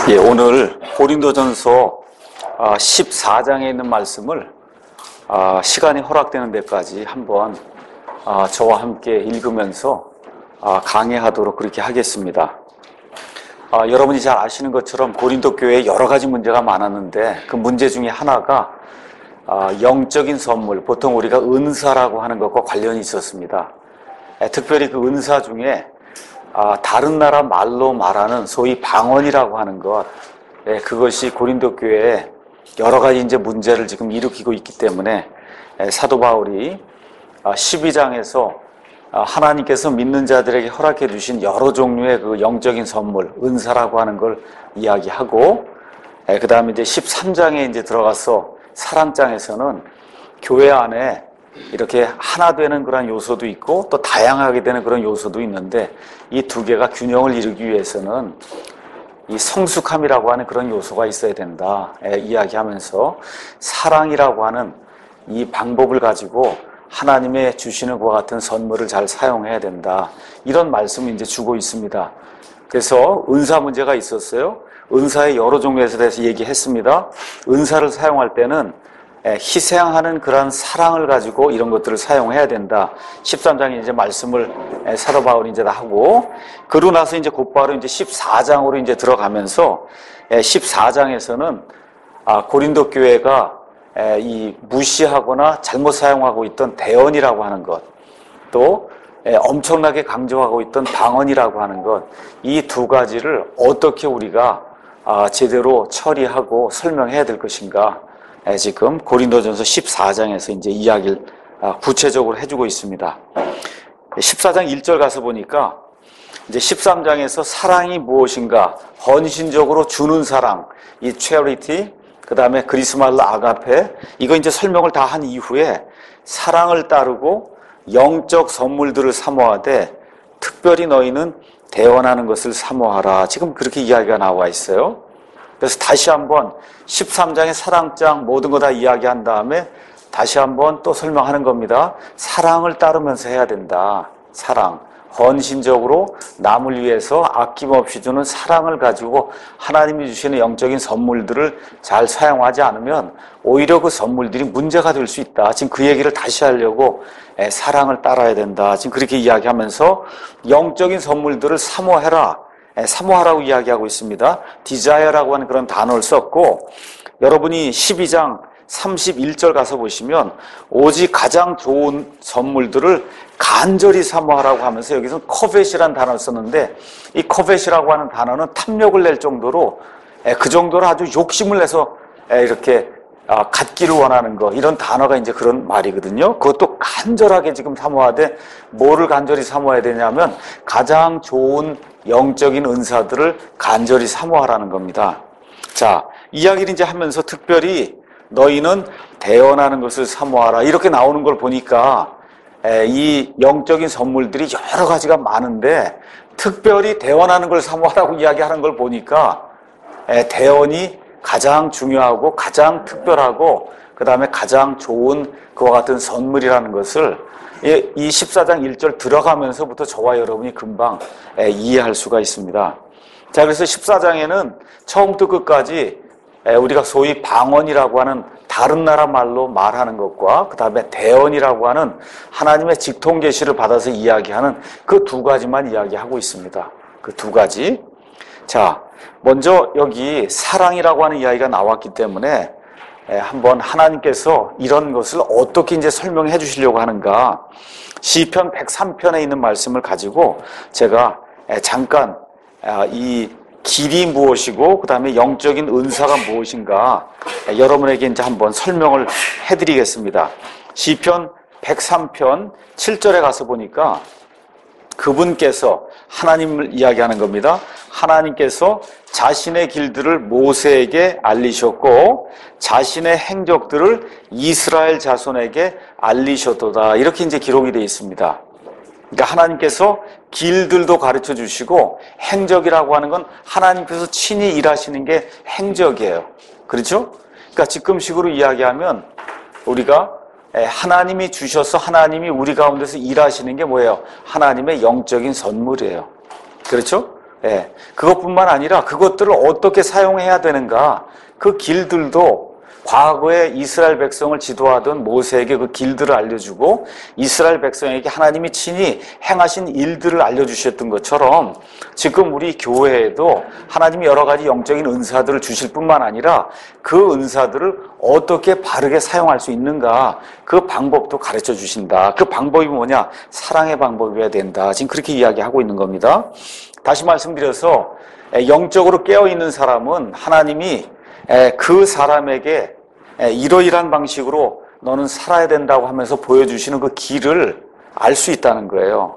예, 오늘 고린도전서 14장에 있는 말씀을 시간이 허락되는 데까지 한번 저와 함께 읽으면서 강해하도록 그렇게 하겠습니다. 여러분이 잘 아시는 것처럼 고린도 교회에 여러 가지 문제가 많았는데 그 문제 중에 하나가 영적인 선물, 보통 우리가 은사라고 하는 것과 관련이 있었습니다. 특별히 그 은사 중에 다른 나라 말로 말하는 소위 방언이라고 하는 것, 그것이 고린도 교회에 여러 가지 이제 문제를 지금 일으키고 있기 때문에 사도 바울이 12장에서 하나님께서 믿는 자들에게 허락해 주신 여러 종류의 그 영적인 선물, 은사라고 하는 걸 이야기하고, 그 다음에 이제 13장에 이제 들어가서 사랑장에서는 교회 안에 이렇게 하나 되는 그런 요소도 있고 또 다양하게 되는 그런 요소도 있는데 이 두 개가 균형을 이루기 위해서는 이 성숙함이라고 하는 그런 요소가 있어야 된다 이야기하면서 사랑이라고 하는 이 방법을 가지고 하나님의 주시는 것과 같은 선물을 잘 사용해야 된다, 이런 말씀을 이제 주고 있습니다. 그래서 은사 문제가 있었어요. 은사의 여러 종류에 대해서 얘기했습니다. 은사를 사용할 때는 희생하는 그런 사랑을 가지고 이런 것들을 사용해야 된다. 13장에 이제 말씀을 사도 바울이 이제 다 하고, 그러고 나서 이제 곧바로 이제 14장으로 이제 들어가면서 14장에서는 고린도 교회가 이 무시하거나 잘못 사용하고 있던 대언이라고 하는 것, 또 엄청나게 강조하고 있던 방언이라고 하는 것, 이 두 가지를 어떻게 우리가 제대로 처리하고 설명해야 될 것인가, 지금 고린도전서 14장에서 이제 이야기를 구체적으로 해주고 있습니다. 14장 1절 가서 보니까 이제 13장에서 사랑이 무엇인가, 헌신적으로 주는 사랑, 이 charity, 그 다음에 그리스말로 아가페, 이거 이제 설명을 다 한 이후에 사랑을 따르고 영적 선물들을 사모하되 특별히 너희는 대언하는 것을 사모하라, 지금 그렇게 이야기가 나와 있어요. 그래서 다시 한번 13장의 사랑장 모든 거 다 이야기한 다음에 다시 한번 또 설명하는 겁니다. 사랑을 따르면서 해야 된다. 사랑, 헌신적으로 남을 위해서 아낌없이 주는 사랑을 가지고 하나님이 주시는 영적인 선물들을 잘 사용하지 않으면 오히려 그 선물들이 문제가 될 수 있다. 지금 그 얘기를 다시 하려고 사랑을 따라야 된다, 지금 그렇게 이야기하면서 영적인 선물들을 사모해라, 사모하라고 이야기하고 있습니다. desire라고 하는 그런 단어를 썼고, 여러분이 12장 31절 가서 보시면 오직 가장 좋은 선물들을 간절히 사모하라고 하면서 여기서 covet이라는 단어를 썼는데, 이 covet이라고 하는 단어는 탐욕을 낼 정도로, 그 정도로 아주 욕심을 내서 이렇게 갖기를 원하는 거, 이런 단어가 이제 그런 말이거든요. 그것도 간절하게 지금 사모하되, 뭐를 간절히 사모해야 되냐면 가장 좋은 영적인 은사들을 간절히 사모하라는 겁니다. 자, 이야기를 이제 하면서 특별히 너희는 대언하는 것을 사모하라, 이렇게 나오는 걸 보니까 이 영적인 선물들이 여러 가지가 많은데 특별히 대언하는 걸 사모하라고 이야기하는 걸 보니까 대언이 가장 중요하고 가장 특별하고 그 다음에 가장 좋은 그와 같은 선물이라는 것을 이 14장 1절 들어가면서부터 저와 여러분이 금방 이해할 수가 있습니다. 자, 그래서 14장에는 처음부터 끝까지 우리가 소위 방언이라고 하는 다른 나라 말로 말하는 것과 그 다음에 대언이라고 하는 하나님의 직통 계시를 받아서 이야기하는 그 두 가지만 이야기하고 있습니다. 그 두 가지. 자, 먼저 여기 사랑이라고 하는 이야기가 나왔기 때문에 한번 하나님께서 이런 것을 어떻게 이제 설명해 주시려고 하는가, 시편 103편에 있는 말씀을 가지고 제가 잠깐 이 길이 무엇이고 그 다음에 영적인 은사가 무엇인가 여러분에게 이제 한번 설명을 해드리겠습니다. 시편 103편 7절에 가서 보니까 그분께서, 하나님을 이야기하는 겁니다. 하나님께서 자신의 길들을 모세에게 알리셨고 자신의 행적들을 이스라엘 자손에게 알리셨도다, 이렇게 이제 기록이 되어 있습니다. 그러니까 하나님께서 길들도 가르쳐 주시고 행적이라고 하는 건 하나님께서 친히 일하시는 게 행적이에요. 그렇죠? 그러니까 지금식으로 이야기하면 우리가 하나님이 주셔서 하나님이 우리 가운데서 일하시는 게 뭐예요? 하나님의 영적인 선물이에요. 그렇죠? 예, 그것뿐만 아니라 그것들을 어떻게 사용해야 되는가, 그 길들도 과거에 이스라엘 백성을 지도하던 모세에게 그 길들을 알려주고 이스라엘 백성에게 하나님이 친히 행하신 일들을 알려주셨던 것처럼 지금 우리 교회에도 하나님이 여러 가지 영적인 은사들을 주실 뿐만 아니라 그 은사들을 어떻게 바르게 사용할 수 있는가, 그 방법도 가르쳐 주신다. 그 방법이 뭐냐? 사랑의 방법이어야 된다. 지금 그렇게 이야기하고 있는 겁니다. 다시 말씀드려서 영적으로 깨어있는 사람은 하나님이 그 사람에게 이러이러한 방식으로 너는 살아야 된다고 하면서 보여주시는 그 길을 알 수 있다는 거예요.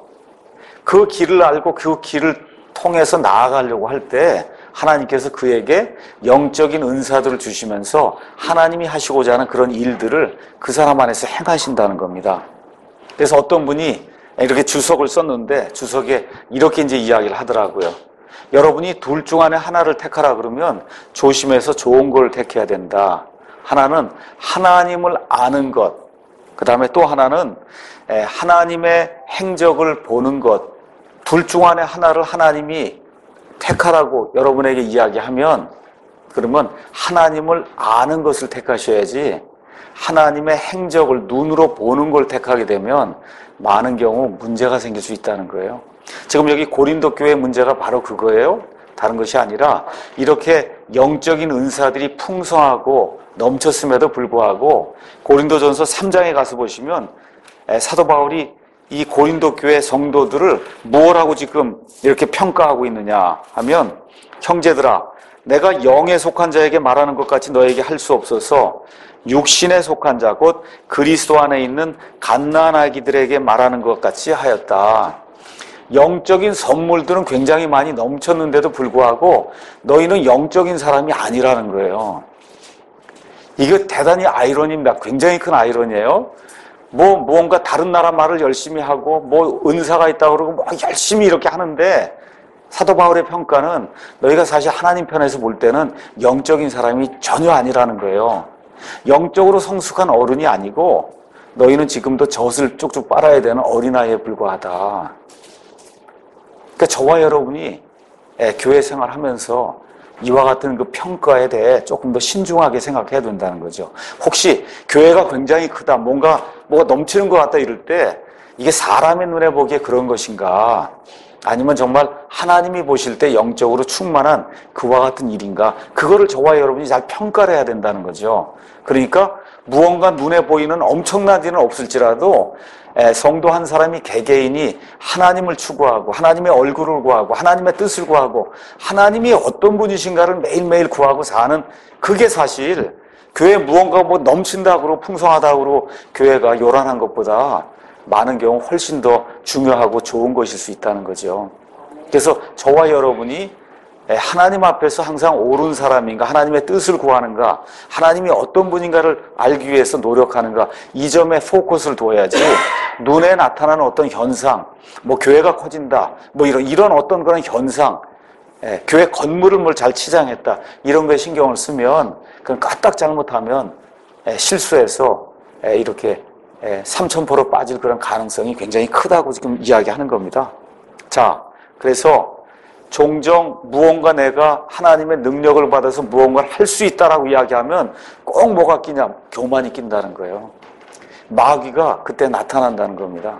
그 길을 알고 그 길을 통해서 나아가려고 할 때 하나님께서 그에게 영적인 은사들을 주시면서 하나님이 하시고자 하는 그런 일들을 그 사람 안에서 행하신다는 겁니다. 그래서 어떤 분이 이렇게 주석을 썼는데 주석에 이렇게 이제 이야기를 하더라고요. 여러분이 둘 중 안에 하나를 택하라 그러면 조심해서 좋은 걸 택해야 된다. 하나는 하나님을 아는 것, 그 다음에 또 하나는 하나님의 행적을 보는 것. 둘 중 안에 하나를 하나님이 택하라고 여러분에게 이야기하면 그러면 하나님을 아는 것을 택하셔야지 하나님의 행적을 눈으로 보는 걸 택하게 되면 많은 경우 문제가 생길 수 있다는 거예요. 지금 여기 고린도 교회 문제가 바로 그거예요. 다른 것이 아니라 이렇게 영적인 은사들이 풍성하고 넘쳤음에도 불구하고 고린도전서 3장에 가서 보시면 사도 바울이 이 고린도 교회 성도들을 뭐라고 지금 이렇게 평가하고 있느냐 하면, 형제들아, 내가 영에 속한 자에게 말하는 것 같이 너에게 할 수 없어서 육신에 속한 자 곧 그리스도 안에 있는 갓난아기들에게 말하는 것 같이 하였다. 영적인 선물들은 굉장히 많이 넘쳤는데도 불구하고 너희는 영적인 사람이 아니라는 거예요. 이거 대단히 아이러니입니다. 굉장히 큰 아이러니예요. 무언가 다른 나라 말을 열심히 하고 은사가 있다고 그러고 열심히 이렇게 하는데 사도 바울의 평가는 너희가 사실 하나님 편에서 볼 때는 영적인 사람이 전혀 아니라는 거예요. 영적으로 성숙한 어른이 아니고 너희는 지금도 젖을 쭉쭉 빨아야 되는 어린아이에 불과하다. 그러니까 저와 여러분이 교회 생활하면서 이와 같은 그 평가에 대해 조금 더 신중하게 생각해야 된다는 거죠. 혹시 교회가 굉장히 크다, 뭐가 넘치는 것 같다 이럴 때 이게 사람의 눈에 보기에 그런 것인가? 아니면 정말 하나님이 보실 때 영적으로 충만한 그와 같은 일인가? 그거를 저와 여러분이 잘 평가를 해야 된다는 거죠. 그러니까 무언가 눈에 보이는 엄청난 일은 없을지라도 성도 한 사람이 개개인이 하나님을 추구하고 하나님의 얼굴을 구하고 하나님의 뜻을 구하고 하나님이 어떤 분이신가를 매일매일 구하고 사는, 그게 사실 교회 무언가 넘친다고 풍성하다고 교회가 요란한 것보다 많은 경우 훨씬 더 중요하고 좋은 것일 수 있다는 거죠. 그래서 저와 여러분이 하나님 앞에서 항상 옳은 사람인가, 하나님의 뜻을 구하는가, 하나님이 어떤 분인가를 알기 위해서 노력하는가, 이 점에 포커스를 둬야지 눈에 나타나는 어떤 현상, 교회가 커진다, 이런 어떤 그런 현상, 교회 건물을 잘 치장했다, 이런 거에 신경을 쓰면 그건 까딱 잘못하면 실수해서 이렇게 3000% 빠질 그런 가능성이 굉장히 크다고 지금 이야기하는 겁니다. 자, 그래서 종종 무언가 내가 하나님의 능력을 받아서 무언가를 할 수 있다라고 이야기하면 꼭 뭐가 끼냐? 교만이 낀다는 거예요. 마귀가 그때 나타난다는 겁니다.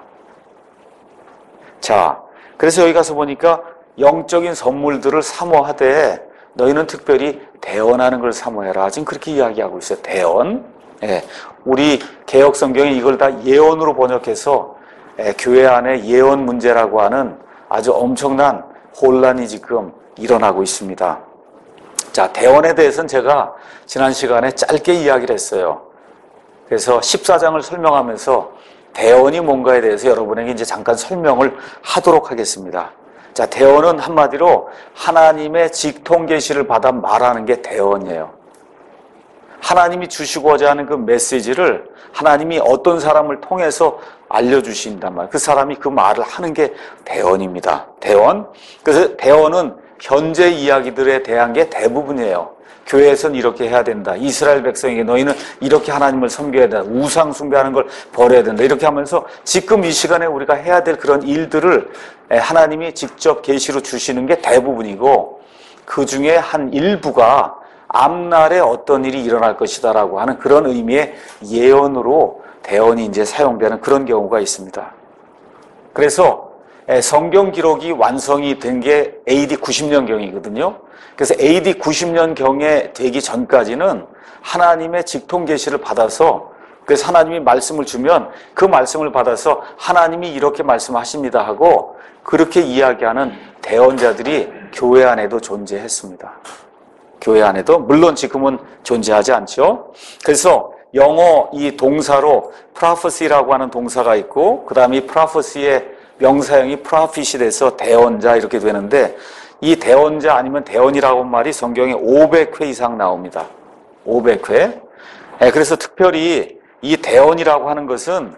자, 그래서 여기 가서 보니까 영적인 선물들을 사모하되 너희는 특별히 대언하는 걸 사모해라. 지금 그렇게 이야기하고 있어요. 대언. 우리 개역 성경이 이걸 다 예언으로 번역해서 교회 안에 예언 문제라고 하는 아주 엄청난 혼란이 지금 일어나고 있습니다. 자, 대언에 대해서는 제가 지난 시간에 짧게 이야기를 했어요. 그래서 14장을 설명하면서 대언이 뭔가에 대해서 여러분에게 이제 잠깐 설명을 하도록 하겠습니다. 자, 대언은 한마디로 하나님의 직통 계시를 받아 말하는 게 대언이에요. 하나님이 주시고자 하는 그 메시지를 하나님이 어떤 사람을 통해서 알려주신단 말이에요. 그 사람이 그 말을 하는 게 대언입니다. 대언. 그래서 대언은 현재 이야기들에 대한 게 대부분이에요. 교회에서는 이렇게 해야 된다. 이스라엘 백성에게 너희는 이렇게 하나님을 섬겨야 된다. 우상 숭배하는 걸 버려야 된다. 이렇게 하면서 지금 이 시간에 우리가 해야 될 그런 일들을 하나님이 직접 계시로 주시는 게 대부분이고, 그 중에 한 일부가 앞날에 어떤 일이 일어날 것이다라고 하는 그런 의미의 예언으로 대언이 이제 사용되는 그런 경우가 있습니다. 그래서 성경 기록이 완성이 된 게 AD 90년경이거든요. 그래서 AD 90년경에 되기 전까지는 하나님의 직통 계시를 받아서, 그래서 하나님이 말씀을 주면 그 말씀을 받아서 하나님이 이렇게 말씀하십니다 하고 그렇게 이야기하는 대언자들이 교회 안에도 존재했습니다. 교회 안에도, 물론 지금은 존재하지 않죠. 그래서 영어 이 동사로 prophecy라고 하는 동사가 있고, 그 다음에 이 prophecy의 명사형이 prophet이 돼서 대언자 이렇게 되는데, 이 대언자 아니면 대언이라고 하는 말이 성경에 500회 이상 나옵니다. 500회. 그래서 특별히 이 대언이라고 하는 것은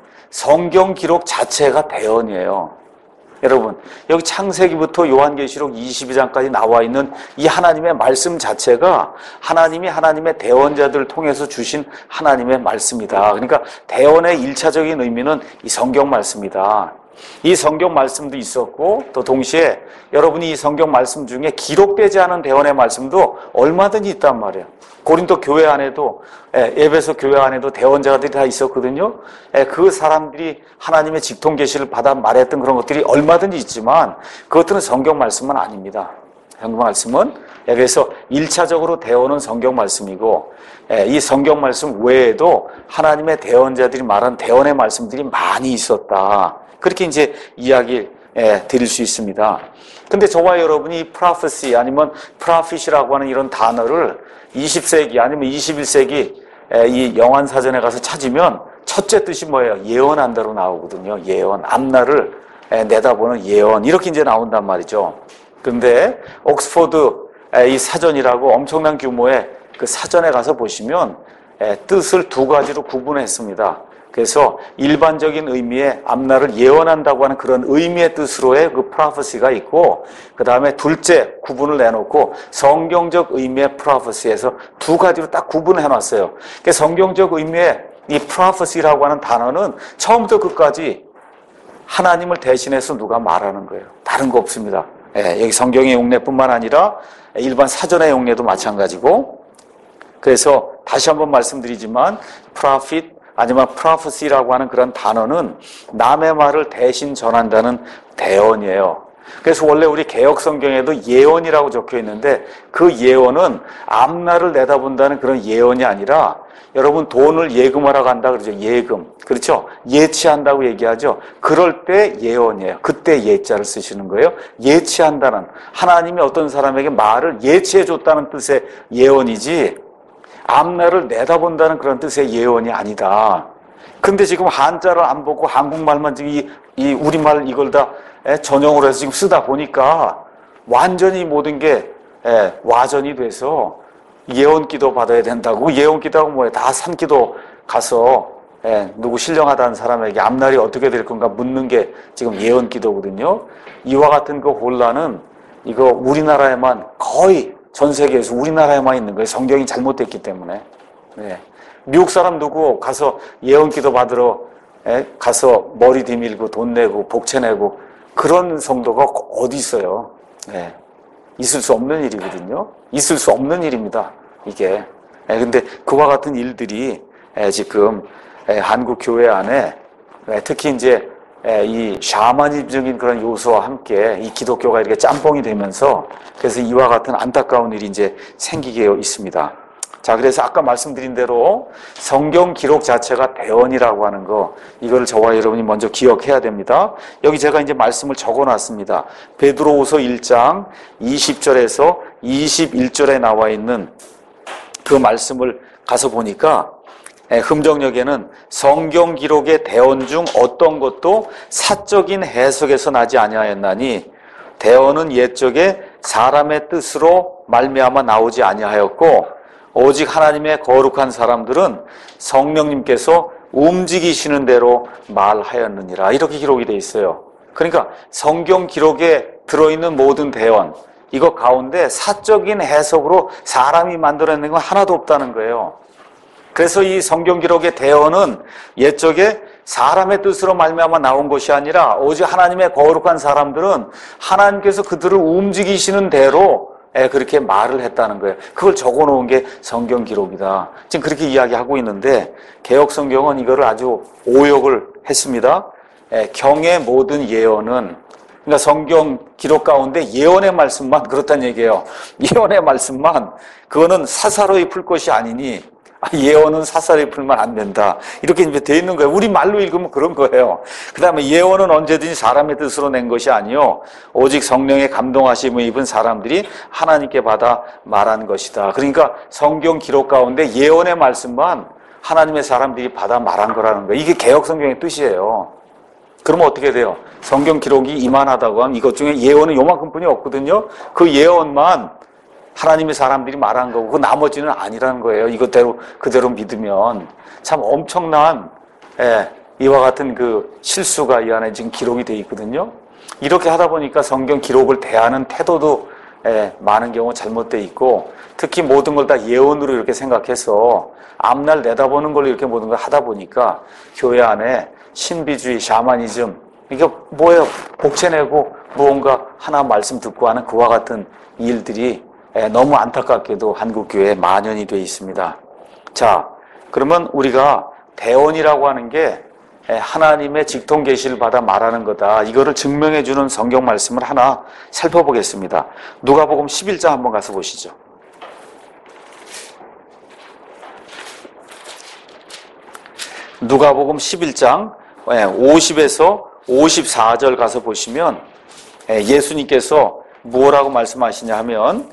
성경 기록 자체가 대언이에요. 여러분, 여기 창세기부터 요한계시록 22장까지 나와 있는 이 하나님의 말씀 자체가 하나님이 하나님의 대언자들을 통해서 주신 하나님의 말씀이다. 그러니까 대언의 1차적인 의미는 이 성경 말씀이다. 이 성경 말씀도 있었고, 또 동시에 여러분이 이 성경 말씀 중에 기록되지 않은 대언의 말씀도 얼마든지 있단 말이에요. 고린도 교회 안에도, 에베소 교회 안에도 대언자들이 다 있었거든요. 그 사람들이 하나님의 직통 계시를 받아 말했던 그런 것들이 얼마든지 있지만 그것들은 성경 말씀은 아닙니다. 성경 말씀은, 그래서 1차적으로 대언은 성경 말씀이고, 이 성경 말씀 외에도 하나님의 대언자들이 말한 대언의 말씀들이 많이 있었다. 그렇게 이제 이야기 드릴 수 있습니다. 근데 저와 여러분이 prophecy 아니면 prophet이라고 하는 이런 단어를 20세기 아니면 21세기 이 영환사전에 가서 찾으면 첫째 뜻이 뭐예요? 예언한다로 나오거든요. 예언, 앞날을 내다보는 예언, 이렇게 이제 나온단 말이죠. 근데 옥스포드 이 사전이라고 엄청난 규모의 그 사전에 가서 보시면 뜻을 두 가지로 구분했습니다. 그래서 일반적인 의미의 앞날을 예언한다고 하는 그런 의미의 뜻으로의 그 prophecy가 있고, 그 다음에 둘째 구분을 내놓고 성경적 의미의 prophecy에서 두 가지로 딱 구분해 놨어요. 그러니까 성경적 의미의 이 prophecy라고 하는 단어는 처음부터 끝까지 하나님을 대신해서 누가 말하는 거예요. 다른 거 없습니다. 여기 성경의 용례뿐만 아니라 일반 사전의 용례도 마찬가지고, 그래서 다시 한번 말씀드리지만 prophet 아니면 prophecy라고 하는 그런 단어는 남의 말을 대신 전한다는 대언이에요. 그래서 원래 우리 개역 성경에도 예언이라고 적혀 있는데, 그 예언은 앞날을 내다본다는 그런 예언이 아니라, 여러분 돈을 예금하러 간다 그러죠. 예금. 그렇죠? 예치한다고 얘기하죠. 그럴 때 예언이에요. 그때 예자를 쓰시는 거예요. 예치한다는, 하나님이 어떤 사람에게 말을 예치해 줬다는 뜻의 예언이지 앞날을 내다본다는 그런 뜻의 예언이 아니다. 근데 지금 한자를 안 보고 한국말만 지금 이 우리말 이걸 다 전용으로 해서 지금 쓰다 보니까 완전히 모든 게 와전이 돼서 예언기도 받아야 된다고. 예언기도하고 뭐예요? 다 산기도 가서 누구 신령하다는 사람에게 앞날이 어떻게 될 건가 묻는 게 지금 예언기도거든요. 이와 같은 그 혼란은 이거 우리나라에만, 거의 전 세계에서 우리나라에만 있는 거예요. 성경이 잘못됐기 때문에. 미국 사람 누구 가서 예언기도 받으러 가서 머리 디밀고 돈 내고 복채 내고 그런 성도가 어디 있어요. 있을 수 없는 일이거든요. 있을 수 없는 일입니다. 이게. 근데 그와 같은 일들이 지금 한국 교회 안에 특히 이제 이 샤머니즘적인 그런 요소와 함께 이 기독교가 이렇게 짬뽕이 되면서, 그래서 이와 같은 안타까운 일이 이제 생기게 있습니다. 자, 그래서 아까 말씀드린 대로 성경 기록 자체가 대언이라고 하는 거, 이거를 저와 여러분이 먼저 기억해야 됩니다. 여기 제가 이제 말씀을 적어 놨습니다. 베드로후서 1장 20절에서 21절에 나와 있는 그 말씀을 가서 보니까 흠정역에는 성경 기록의 대언 중 어떤 것도 사적인 해석에서 나지 아니하였나니 대언은 옛적에 사람의 뜻으로 말미암아 나오지 아니하였고 오직 하나님의 거룩한 사람들은 성령님께서 움직이시는 대로 말하였느니라. 이렇게 기록이 되어 있어요. 그러니까 성경 기록에 들어있는 모든 대언, 이거 가운데 사적인 해석으로 사람이 만들어낸 건 하나도 없다는 거예요. 그래서 이 성경 기록의 대언은 옛적에 사람의 뜻으로 말미암아 나온 것이 아니라 오직 하나님의 거룩한 사람들은 하나님께서 그들을 움직이시는 대로 그렇게 말을 했다는 거예요. 그걸 적어놓은 게 성경 기록이다. 지금 그렇게 이야기하고 있는데 개역 성경은 이거를 아주 오역을 했습니다. 경의 모든 예언은, 그러니까 성경 기록 가운데 예언의 말씀만 그렇다는 얘기예요. 예언의 말씀만, 그거는 사사로이 풀 것이 아니니 예언은 사사로이 풀면 안 된다. 이렇게 이제 돼 있는 거예요. 우리 말로 읽으면 그런 거예요. 그 다음에 예언은 언제든지 사람의 뜻으로 낸 것이 아니요 오직 성령의 감동하심을 입은 사람들이 하나님께 받아 말한 것이다. 그러니까 성경 기록 가운데 예언의 말씀만 하나님의 사람들이 받아 말한 거라는 거예요. 이게 개역 성경의 뜻이에요. 그러면 어떻게 돼요? 성경 기록이 이만하다고 하면 이것 중에 예언은 요만큼뿐이 없거든요. 그 예언만 하나님의 사람들이 말한 거고 그 나머지는 아니라는 거예요. 이것대로 그대로 믿으면 참 엄청난 이와 같은 그 실수가 이 안에 지금 기록이 돼 있거든요. 이렇게 하다 보니까 성경 기록을 대하는 태도도 많은 경우 잘못돼 있고, 특히 모든 걸 다 예언으로 이렇게 생각해서 앞날 내다보는 걸로 이렇게 모든 걸 하다 보니까 교회 안에 신비주의, 샤머니즘, 이게 뭐예요? 복채내고 무언가 하나 말씀 듣고 하는 그와 같은 일들이 너무 안타깝게도 한국교회에 만연이 되어 있습니다. 자, 그러면 우리가 대언이라고 하는 게 하나님의 직통 계시를 받아 말하는 거다. 이거를 증명해 주는 성경 말씀을 하나 살펴보겠습니다. 누가복음 11장 한번 가서 보시죠. 누가복음 11장 50에서 54절 가서 보시면 예수님께서 뭐라고 말씀하시냐 하면,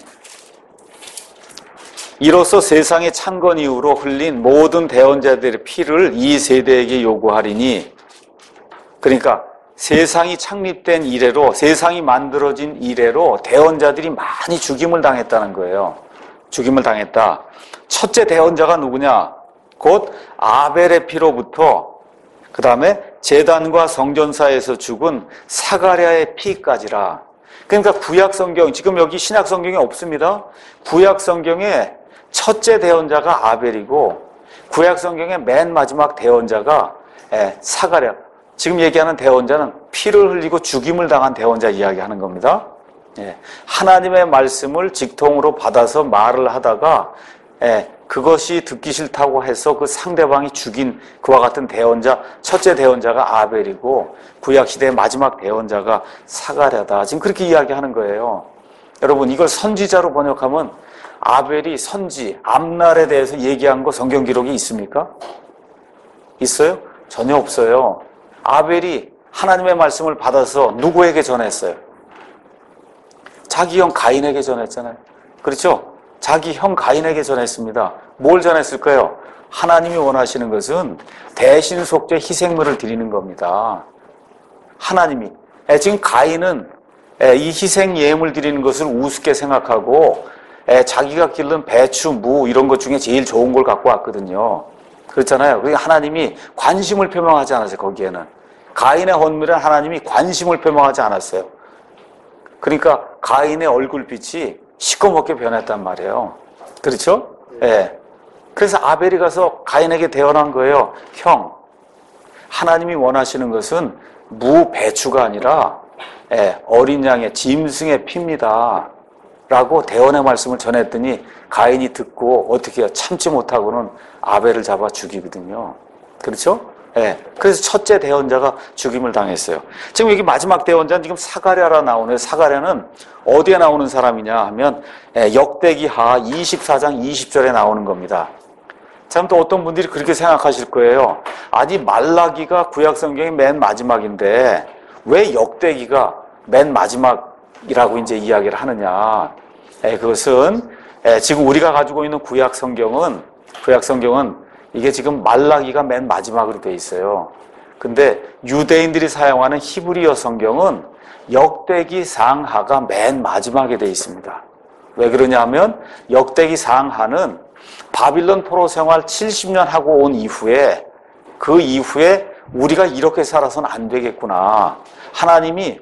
이로써 세상의 창건 이후로 흘린 모든 대언자들의 피를 이 세대에게 요구하리니, 그러니까 세상이 창립된 이래로, 세상이 만들어진 이래로 대언자들이 많이 죽임을 당했다는 거예요. 죽임을 당했다. 첫째 대언자가 누구냐? 곧 아벨의 피로부터 그 다음에 제단과 성전사에서 죽은 사가랴의 피까지라. 그러니까 구약 성경, 지금 여기 신약 성경에 없습니다. 구약 성경에 첫째 대언자가 아벨이고 구약 성경의 맨 마지막 대언자가 사가랴. 지금 얘기하는 대언자는 피를 흘리고 죽임을 당한 대언자 이야기하는 겁니다. 하나님의 말씀을 직통으로 받아서 말을 하다가 그것이 듣기 싫다고 해서 그 상대방이 죽인 그와 같은 대언자, 첫째 대언자가 아벨이고 구약시대의 마지막 대언자가 사가랴다. 지금 그렇게 이야기하는 거예요. 여러분, 이걸 선지자로 번역하면 아벨이 선지, 앞날에 대해서 얘기한 거 성경 기록이 있습니까? 있어요? 전혀 없어요. 아벨이 하나님의 말씀을 받아서 누구에게 전했어요? 자기 형 가인에게 전했잖아요. 그렇죠? 자기 형 가인에게 전했습니다. 뭘 전했을까요? 하나님이 원하시는 것은 대신 속죄 희생물을 드리는 겁니다. 하나님이. 지금 가인은 이 희생 예물 드리는 것을 우습게 생각하고 자기가 기른 배추, 무 이런 것 중에 제일 좋은 걸 갖고 왔거든요. 그렇잖아요. 그러니까 하나님이 관심을 표명하지 않았어요. 거기에는 가인의 헌물에 하나님이 관심을 표명하지 않았어요. 그러니까 가인의 얼굴빛이 시꺼멓게 변했단 말이에요. 그렇죠? 그래서 아벨이 가서 가인에게 대언한 거예요. 형, 하나님이 원하시는 것은 무, 배추가 아니라 어린 양의 짐승의 피입니다. 라고 대언의 말씀을 전했더니 가인이 듣고 어떻게 해요? 참지 못하고는 아벨을 잡아 죽이거든요. 그렇죠? 그래서 첫째 대언자가 죽임을 당했어요. 지금 여기 마지막 대언자는 지금 사가랴라 나오네요. 사가랴는 어디에 나오는 사람이냐 하면 역대기하 24장 20절에 나오는 겁니다. 참 또 어떤 분들이 그렇게 생각하실 거예요. 아니 말라기가 구약 성경의 맨 마지막인데 왜 역대기가 맨 마지막이라고 이제 이야기를 하느냐. 그것은 지금 우리가 가지고 있는 구약 성경은 이게 지금 말라기가 맨 마지막으로 돼 있어요. 근데 유대인들이 사용하는 히브리어 성경은 역대기 상하가 맨 마지막에 돼 있습니다. 왜 그러냐 하면 역대기 상하는 바빌론 포로 생활 70년 하고 온 이후에 그 이후에 우리가 이렇게 살아서는 안 되겠구나. 하나님이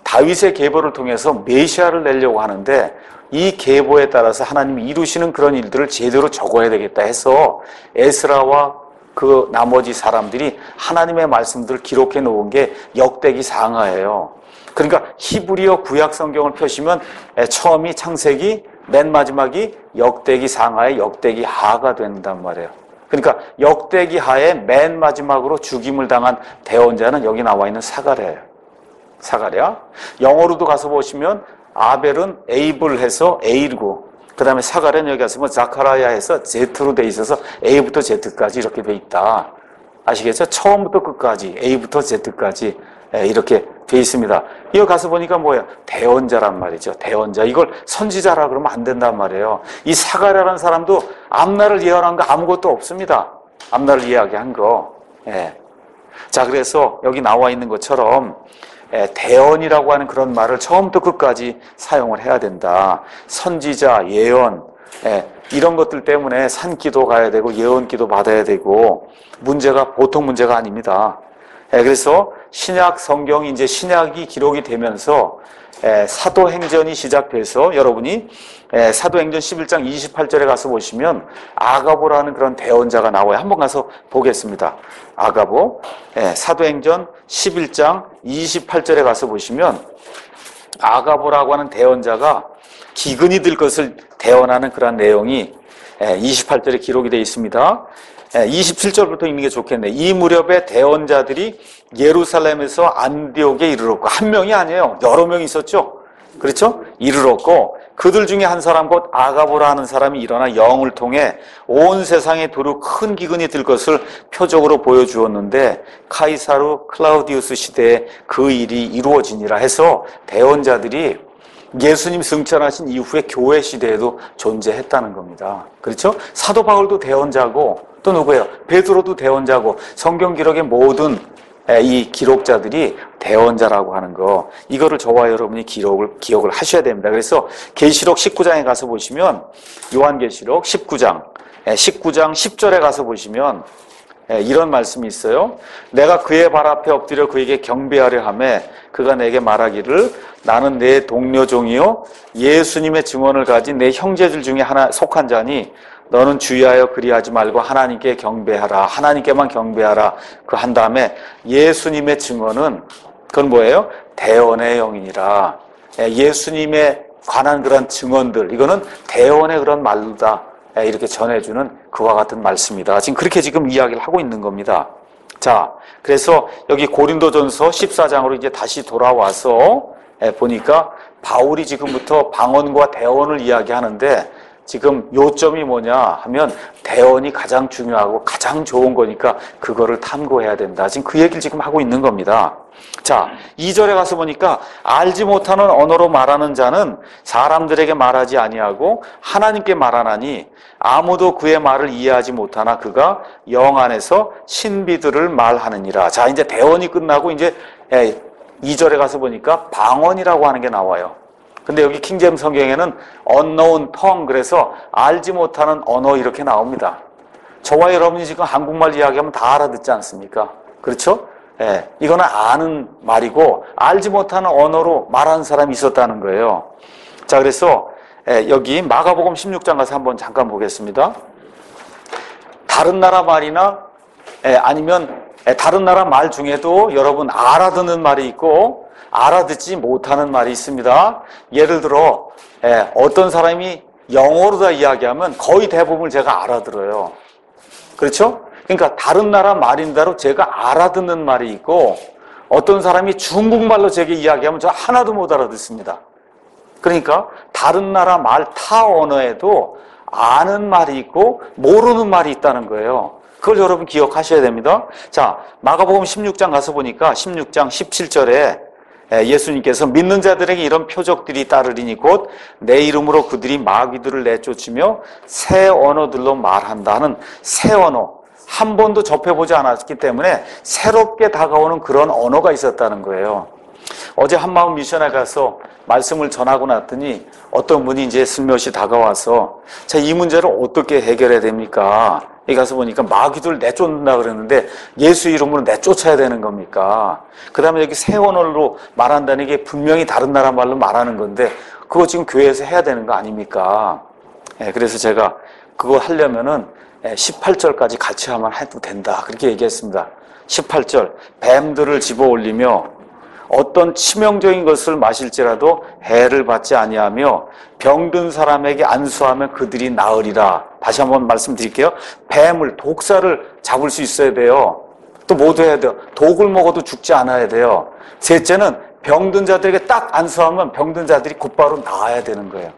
다윗의 계보를 통해서 메시아를 내려고 하는데 이 계보에 따라서 하나님이 이루시는 그런 일들을 제대로 적어야 되겠다 해서 에스라와 그 나머지 사람들이 하나님의 말씀들을 기록해 놓은 게 역대기 상하예요. 그러니까 히브리어 구약 성경을 펴시면 처음이 창세기, 맨 마지막이 역대기 상하의 역대기 하가 된단 말이에요. 그러니까 역대기 하의 맨 마지막으로 죽임을 당한 대원자는 여기 나와 있는 사가랴예요. 사가랴. 영어로도 가서 보시면 아벨은 에이블 해서 에일고, 그 다음에 사가랴는 여기 가서 자카라야 해서 Z로 돼 있어서 A부터 Z까지 이렇게 돼 있다. 아시겠죠? 처음부터 끝까지 A부터 Z까지 이렇게 돼 있습니다. 이거 가서 보니까 뭐예요? 대언자란 말이죠. 대언자. 이걸 선지자라 그러면 안 된단 말이에요. 이 사가랴라는 사람도 앞날을 예언한 거 아무것도 없습니다. 앞날을 이야기한 거. 자, 그래서 여기 나와 있는 것처럼 대언이라고 하는 그런 말을 처음부터 끝까지 사용을 해야 된다. 선지자, 예언, 이런 것들 때문에 산기도 가야 되고 예언기도 받아야 되고 문제가 보통 문제가 아닙니다. 그래서 신약 성경이 이제 신약이 기록이 되면서 사도행전이 시작돼서 여러분이 사도행전 11장 28절에 가서 보시면 아가보라는 그런 대언자가 나와요. 한번 가서 보겠습니다. 아가보. 사도행전 11장 28절에 가서 보시면 아가보라고 하는 대언자가 기근이 들 것을 대언하는 그런 내용이 28절에 기록이 되어 있습니다. 27절부터 읽는 게 좋겠네. 이 무렵에 대언자들이 예루살렘에서 안디옥에 이르렀고, 한 명이 아니에요. 여러 명이 있었죠. 그렇죠? 이르렀고, 그들 중에 한 사람 곧 아가보라 하는 사람이 일어나 영을 통해 온 세상에 두루 큰 기근이 들 것을 표적으로 보여주었는데 카이사르 클라우디우스 시대에 그 일이 이루어지니라 해서 대언자들이 예수님 승천하신 이후에 교회 시대에도 존재했다는 겁니다. 그렇죠? 사도 바울도 대언자고 또 누구예요? 베드로도 대언자고 성경 기록의 모든 이 기록자들이 대언자라고 하는 거, 이거를 저와 여러분이 기억을 하셔야 됩니다. 그래서 계시록 19장에 가서 보시면 요한계시록 19장 10절에 가서 보시면 이런 말씀이 있어요. 내가 그의 발 앞에 엎드려 그에게 경배하려 하매 그가 내게 말하기를 나는 내 동료 종이요 예수님의 증언을 가진 내 형제들 중에 하나 속한 자니 너는 주의하여 그리하지 말고 하나님께 경배하라. 하나님께만 경배하라. 그 한 다음에 예수님의 증언은 그건 뭐예요? 대언의 영이니라. 예수님에 관한 그런 증언들, 이거는 대언의 그런 말로다. 이렇게 전해주는 그와 같은 말씀이다. 지금 그렇게 지금 이야기를 하고 있는 겁니다. 자, 그래서 여기 고린도전서 14장으로 이제 다시 돌아와서 보니까 바울이 지금부터 방언과 대언을 이야기하는데 지금 요점이 뭐냐 하면 대언이 가장 중요하고 가장 좋은 거니까 그거를 탐구해야 된다. 지금 그 얘기를 지금 하고 있는 겁니다. 자, 2절에 가서 보니까 알지 못하는 언어로 말하는 자는 사람들에게 말하지 아니하고 하나님께 말하나니 아무도 그의 말을 이해하지 못하나 그가 영 안에서 신비들을 말하느니라. 자, 이제 대언이 끝나고 이제 2절에 가서 보니까 방언이라고 하는 게 나와요. 근데 여기 킹제임스 성경에는 unknown tongue, 그래서 알지 못하는 언어 이렇게 나옵니다. 저와 여러분이 지금 한국말 이야기하면 다 알아듣지 않습니까? 그렇죠? 이거는 아는 말이고 알지 못하는 언어로 말하는 사람이 있었다는 거예요. 자, 그래서 여기 마가복음 16장 가서 한번 잠깐 보겠습니다. 다른 나라 말이나 아니면 다른 나라 말 중에도 여러분 알아듣는 말이 있고 알아듣지 못하는 말이 있습니다. 예를 들어 어떤 사람이 영어로 다 이야기하면 거의 대부분을 제가 알아들어요. 그렇죠? 그러니까 다른 나라 말인대로 제가 알아듣는 말이 있고 어떤 사람이 중국말로 제게 이야기하면 저 하나도 못 알아듣습니다. 그러니까 다른 나라 말 타 언어에도 아는 말이 있고 모르는 말이 있다는 거예요. 그걸 여러분 기억하셔야 됩니다. 자, 마가복음 16장 가서 보니까 16장 17절에 예수님께서 믿는 자들에게 이런 표적들이 따르리니 곧 내 이름으로 그들이 마귀들을 내쫓으며 새 언어들로 말한다 하는 새 언어, 한 번도 접해보지 않았기 때문에 새롭게 다가오는 그런 언어가 있었다는 거예요. 어제 한마음 미션에 가서 말씀을 전하고 났더니 어떤 분이 이제 슬며시 다가와서 자, 이 문제를 어떻게 해결해야 됩니까? 여기 가서 보니까 마귀들 내쫓는다 그랬는데 예수 이름으로 내쫓아야 되는 겁니까? 그 다음에 여기 새 언어로 말한다는 게 분명히 다른 나라 말로 말하는 건데 그거 지금 교회에서 해야 되는 거 아닙니까? 그래서 제가 그거 하려면은 18절까지 같이 하면 해도 된다. 그렇게 얘기했습니다. 18절, 뱀들을 집어올리며 어떤 치명적인 것을 마실지라도 해를 받지 아니하며 병든 사람에게 안수하면 그들이 나으리라. 다시 한번 말씀드릴게요. 뱀을, 독사를 잡을 수 있어야 돼요. 또 뭐도 해야 돼요. 독을 먹어도 죽지 않아야 돼요. 셋째는 병든 자들에게 딱 안수하면 병든 자들이 곧바로 나아야 되는 거예요.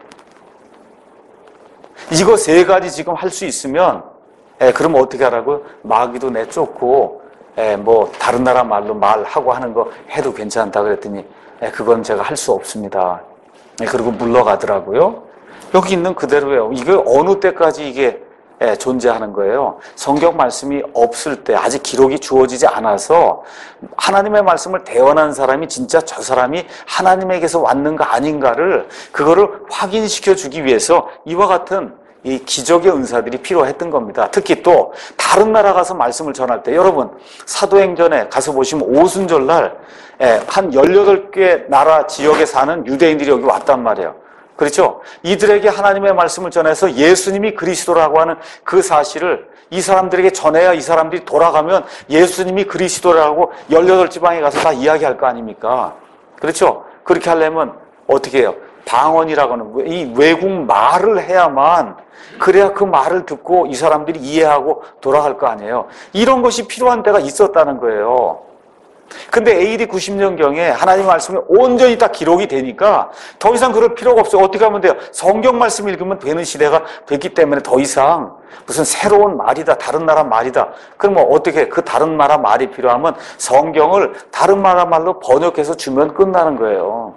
이거 세 가지 지금 할 수 있으면 그럼 어떻게 하라고요? 마귀도 내쫓고 뭐 다른 나라 말로 말하고 하는 거 해도 괜찮다 그랬더니 그건 제가 할 수 없습니다. 그리고 물러가더라고요. 여기 있는 그대로예요. 이게 어느 때까지 이게 존재하는 거예요. 성경 말씀이 없을 때 아직 기록이 주어지지 않아서 하나님의 말씀을 대언한 사람이 진짜 저 사람이 하나님에게서 왔는가 아닌가를 그거를 확인시켜 주기 위해서 이와 같은 이 기적의 은사들이 필요했던 겁니다. 특히 또 다른 나라 가서 말씀을 전할 때 여러분 사도행전에 가서 보시면 오순절날 한 18개 나라 지역에 사는 유대인들이 여기 왔단 말이에요. 그렇죠? 이들에게 하나님의 말씀을 전해서 예수님이 그리스도라고 하는 그 사실을 이 사람들에게 전해야 이 사람들이 돌아가면 예수님이 그리스도라고 18지방에 가서 다 이야기할 거 아닙니까? 그렇죠? 그렇게 하려면 어떻게 해요? 방언이라고는 이 외국 말을 해야만 그래야 그 말을 듣고 이 사람들이 이해하고 돌아갈 거 아니에요. 이런 것이 필요한 때가 있었다는 거예요. 근데 AD 90년경에 하나님 말씀이 온전히 다 기록이 되니까 더 이상 그럴 필요가 없어요. 어떻게 하면 돼요? 성경 말씀 읽으면 되는 시대가 됐기 때문에 더 이상 무슨 새로운 말이다, 다른 나라 말이다. 그러면 어떻게 그 다른 나라 말이 필요하면 성경을 다른 나라 말로 번역해서 주면 끝나는 거예요.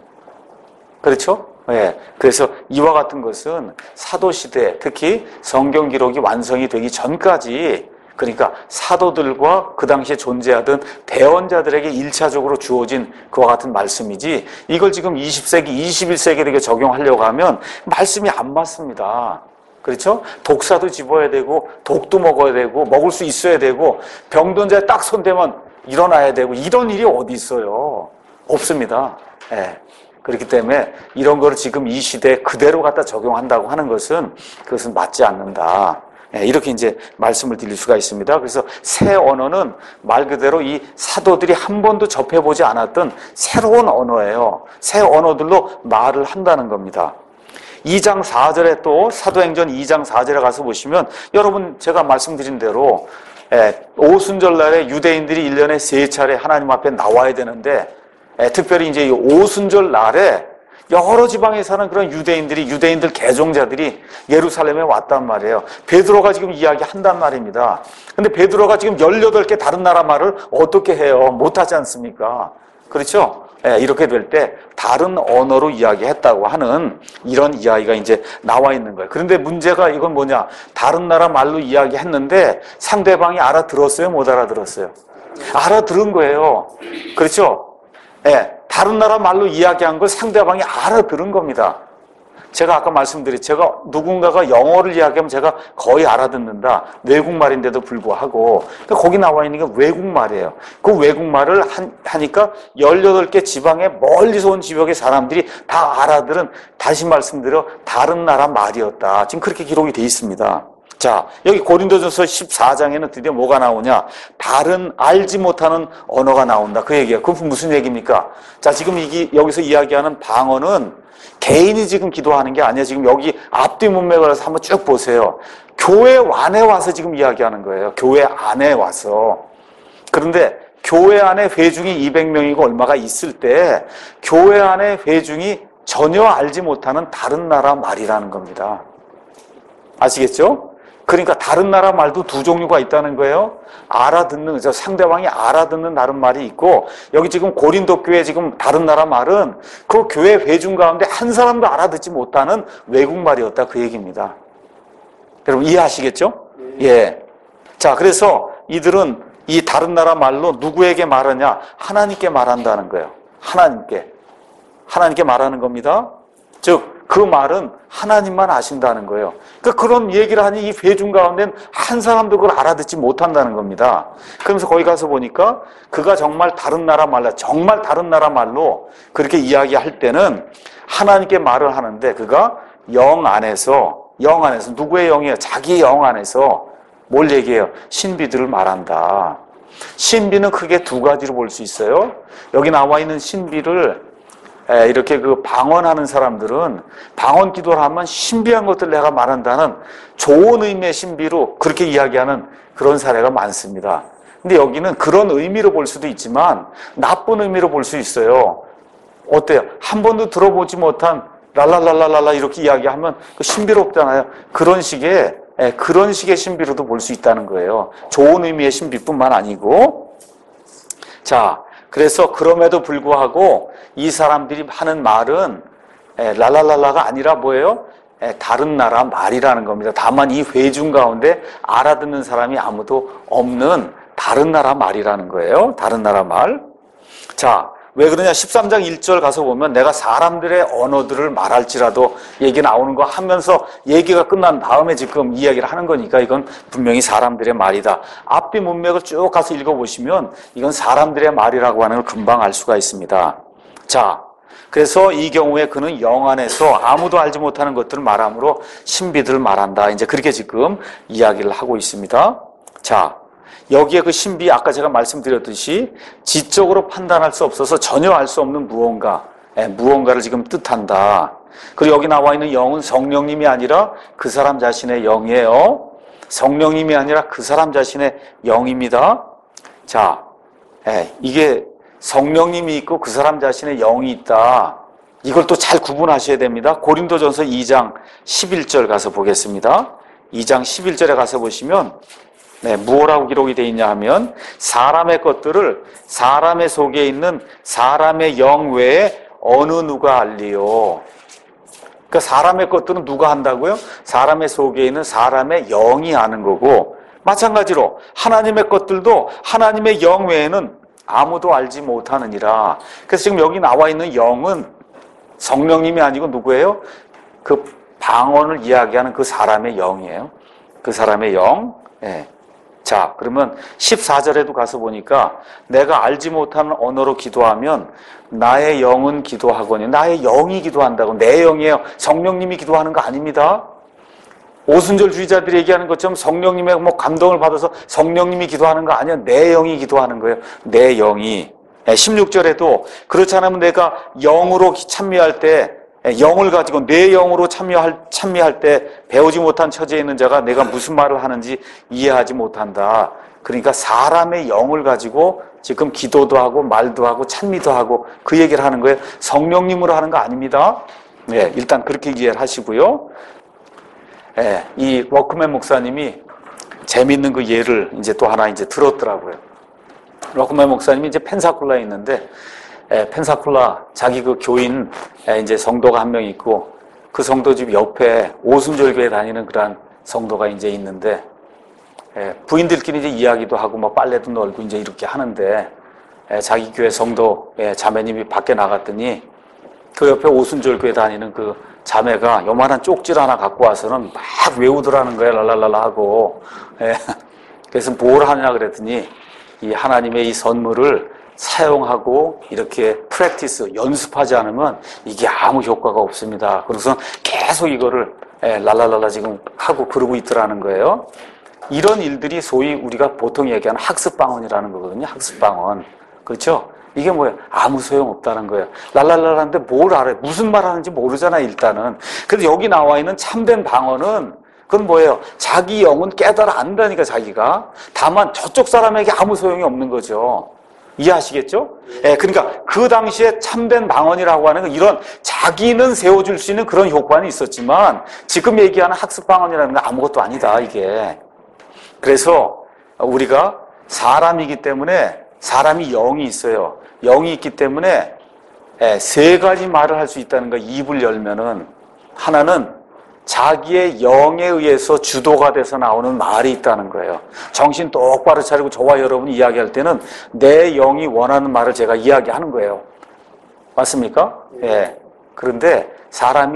그렇죠? 그래서 이와 같은 것은 사도시대, 특히 성경 기록이 완성이 되기 전까지 그러니까 사도들과 그 당시에 존재하던 대언자들에게 1차적으로 주어진 그와 같은 말씀이지 이걸 지금 20세기, 21세기에 적용하려고 하면 말씀이 안 맞습니다. 그렇죠? 독사도 집어야 되고 독도 먹어야 되고 먹을 수 있어야 되고 병든 자에 딱 손대면 일어나야 되고 이런 일이 어디 있어요? 없습니다. 그렇기 때문에 이런 거를 지금 이 시대에 그대로 갖다 적용한다고 하는 것은 그것은 맞지 않는다. 이렇게 이제 말씀을 드릴 수가 있습니다. 그래서 새 언어는 말 그대로 이 사도들이 한 번도 접해보지 않았던 새로운 언어예요. 새 언어들로 말을 한다는 겁니다. 2장 4절에 또 사도행전 2장 4절에 가서 보시면 여러분 제가 말씀드린 대로 오순절날에 유대인들이 1년에 3차례 하나님 앞에 나와야 되는데 특별히 이제 이 오순절 날에 여러 지방에 사는 그런 유대인들 개종자들이 예루살렘에 왔단 말이에요. 베드로가 지금 이야기한단 말입니다. 근데 베드로가 지금 18개 다른 나라 말을 어떻게 해요? 못하지 않습니까? 그렇죠? 이렇게 될 때 다른 언어로 이야기했다고 하는 이런 이야기가 이제 나와 있는 거예요. 그런데 문제가 이건 뭐냐? 다른 나라 말로 이야기했는데 상대방이 알아들었어요? 못 알아들었어요? 알아들은 거예요. 그렇죠? 다른 나라 말로 이야기한 걸 상대방이 알아들은 겁니다. 제가 아까 제가 누군가가 영어를 이야기하면 제가 거의 알아듣는다. 외국말인데도 불구하고. 그러니까 거기 나와 있는 게 외국말이에요. 그 외국말을 하니까 18개 지방에 멀리서 온 지역의 사람들이 다 알아들은, 다시 말씀드려, 다른 나라 말이었다. 지금 그렇게 기록이 돼 있습니다. 자, 여기 고린도전서 14장에는 드디어 뭐가 나오냐? 다른 알지 못하는 언어가 나온다. 그 얘기야. 그건 무슨 얘기입니까? 자, 지금 여기서 이야기하는 방언은 개인이 지금 기도하는 게 아니에요. 지금 여기 앞뒤 문맥을 해서 한번 쭉 보세요. 교회 안에 와서 지금 이야기하는 거예요. 교회 안에 와서. 그런데 교회 안에 회중이 200명이고 얼마가 있을 때 교회 안에 회중이 전혀 알지 못하는 다른 나라 말이라는 겁니다. 아시겠죠? 그러니까 다른 나라 말도 두 종류가 있다는 거예요. 알아듣는, 상대방이 알아듣는 다른 말이 있고, 여기 지금 고린도 교회 지금 다른 나라 말은 그 교회 회중 가운데 한 사람도 알아듣지 못하는 외국말이었다. 그 얘기입니다. 여러분 이해하시겠죠? 예. 자, 그래서 이들은 이 다른 나라 말로 누구에게 말하냐? 하나님께 말한다는 거예요. 하나님께 말하는 겁니다. 즉, 그 말은 하나님만 아신다는 거예요. 그러니까 그런 얘기를 하니 이 회중 가운데는 한 사람도 그걸 알아듣지 못한다는 겁니다. 그러면서 거기 가서 보니까 그가 정말 다른 나라 말로, 정말 다른 나라 말로 그렇게 이야기할 때는 하나님께 말을 하는데 그가 영 안에서 누구의 영이에요? 자기의 영 안에서 뭘 얘기해요? 신비들을 말한다. 신비는 크게 두 가지로 볼 수 있어요. 여기 나와 있는 신비를 이렇게 그 방언하는 사람들은 방언 기도를 하면 신비한 것들 내가 말한다는 좋은 의미의 신비로 그렇게 이야기하는 그런 사례가 많습니다. 근데 여기는 그런 의미로 볼 수도 있지만 나쁜 의미로 볼 수 있어요. 어때요? 한 번도 들어보지 못한 랄랄랄랄랄라 이렇게 이야기하면 신비롭잖아요. 그런 식의 신비로도 볼 수 있다는 거예요. 좋은 의미의 신비뿐만 아니고. 자, 그래서 그럼에도 불구하고 이 사람들이 하는 말은 랄랄랄라가 아니라 뭐예요? 다른 나라 말이라는 겁니다. 다만 이 회중 가운데 알아듣는 사람이 아무도 없는 다른 나라 말이라는 거예요. 다른 나라 말. 자, 왜 그러냐? 13장 1절 가서 보면 내가 사람들의 언어들을 말할지라도 얘기 나오는 거 하면서 얘기가 끝난 다음에 지금 이야기를 하는 거니까 이건 분명히 사람들의 말이다. 앞뒤 문맥을 쭉 가서 읽어보시면 이건 사람들의 말이라고 하는 걸 금방 알 수가 있습니다. 자, 그래서 이 경우에 그는 영 안에서 아무도 알지 못하는 것들을 말함으로 신비들을 말한다. 이제 그렇게 지금 이야기를 하고 있습니다. 자, 여기에 그 신비, 아까 제가 말씀드렸듯이 지적으로 판단할 수 없어서 전혀 알 수 없는 무언가를 지금 뜻한다. 그리고 여기 나와 있는 영은 성령님이 아니라 그 사람 자신의 영이에요. 성령님이 아니라 그 사람 자신의 영입니다. 자, 이게 성령님이 있고 그 사람 자신의 영이 있다. 이걸 또 잘 구분하셔야 됩니다. 고린도전서 2장 11절 가서 보겠습니다. 2장 11절에 가서 보시면 무엇라고 기록이 되어 있냐 하면 사람의 것들을 사람의 속에 있는 사람의 영 외에 어느 누가 알리요. 그러니까 사람의 것들은 누가 한다고요? 사람의 속에 있는 사람의 영이 아는 거고, 마찬가지로 하나님의 것들도 하나님의 영 외에는 아무도 알지 못하느니라. 그래서 지금 여기 나와 있는 영은 성령님이 아니고 누구예요? 그 방언을 이야기하는 그 사람의 영이에요. 그 사람의 영. 자, 그러면 14절에도 가서 보니까 내가 알지 못하는 언어로 기도하면 나의 영은 기도하거니, 나의 영이 기도한다고. 내 영이에요. 성령님이 기도하는 거 아닙니다. 오순절주의자들이 얘기하는 것처럼 성령님의 감동을 받아서 성령님이 기도하는 거 아니야. 내 영이 기도하는 거예요. 내 영이. 16절에도 그렇지 않으면 내가 영으로 참여할 때, 영을 가지고 내 영으로 참여할 때 배우지 못한 처지에 있는 자가 내가 무슨 말을 하는지 이해하지 못한다. 그러니까 사람의 영을 가지고 지금 기도도 하고 말도 하고 찬미도 하고 그 얘기를 하는 거예요. 성령님으로 하는 거 아닙니다. 일단 그렇게 이해를 하시고요. 이 워크맨 목사님이 재밌는 그 예를 이제 또 하나 이제 들었더라고요. 워크맨 목사님이 이제 펜사콜라에 있는데, 펜사콜라 자기 그 교인 이제 성도가 한 명 있고, 그 성도 집 옆에 오순절교회 다니는 그런 성도가 이제 있는데, 부인들끼리 이제 이야기도 하고 뭐 빨래도 널고 이제 이렇게 하는데, 자기 교회 성도 자매님이 밖에 나갔더니 그 옆에 오순절교회 다니는 그 자매가 요만한 쪽지 하나 갖고 와서는 막 외우더라는 거야. 랄랄랄라 하고. 그래서 뭘 하냐 그랬더니 이 하나님의 이 선물을 사용하고 이렇게 프랙티스, 연습하지 않으면 이게 아무 효과가 없습니다. 그래서 계속 이거를 랄랄랄라 지금 하고 그러고 있더라는 거예요. 이런 일들이 소위 우리가 보통 얘기하는 학습방언이라는 거거든요. 학습방언. 그렇죠? 이게 뭐예요? 아무 소용없다는 거예요. 랄랄랄라인데 뭘 알아요? 무슨 말 하는지 모르잖아, 일단은. 그래서 여기 나와 있는 참된 방언은 그건 뭐예요? 자기 영은 깨달아 안다니까, 자기가. 다만 저쪽 사람에게 아무 소용이 없는 거죠. 이해하시겠죠? 그러니까 그 당시에 참된 방언이라고 하는 건 이런 자기는 세워줄 수 있는 그런 효과는 있었지만 지금 얘기하는 학습 방언이라는 건 아무것도 아니다, 이게. 그래서 우리가 사람이기 때문에 사람이 영이 있어요. 영이 있기 때문에 세 가지 말을 할 수 있다는 거. 입을 열면은 하나는 자기의 영에 의해서 주도가 돼서 나오는 말이 있다는 거예요. 정신 똑바로 차리고 저와 여러분이 이야기할 때는 내 영이 원하는 말을 제가 이야기하는 거예요. 맞습니까? 그런데 사람이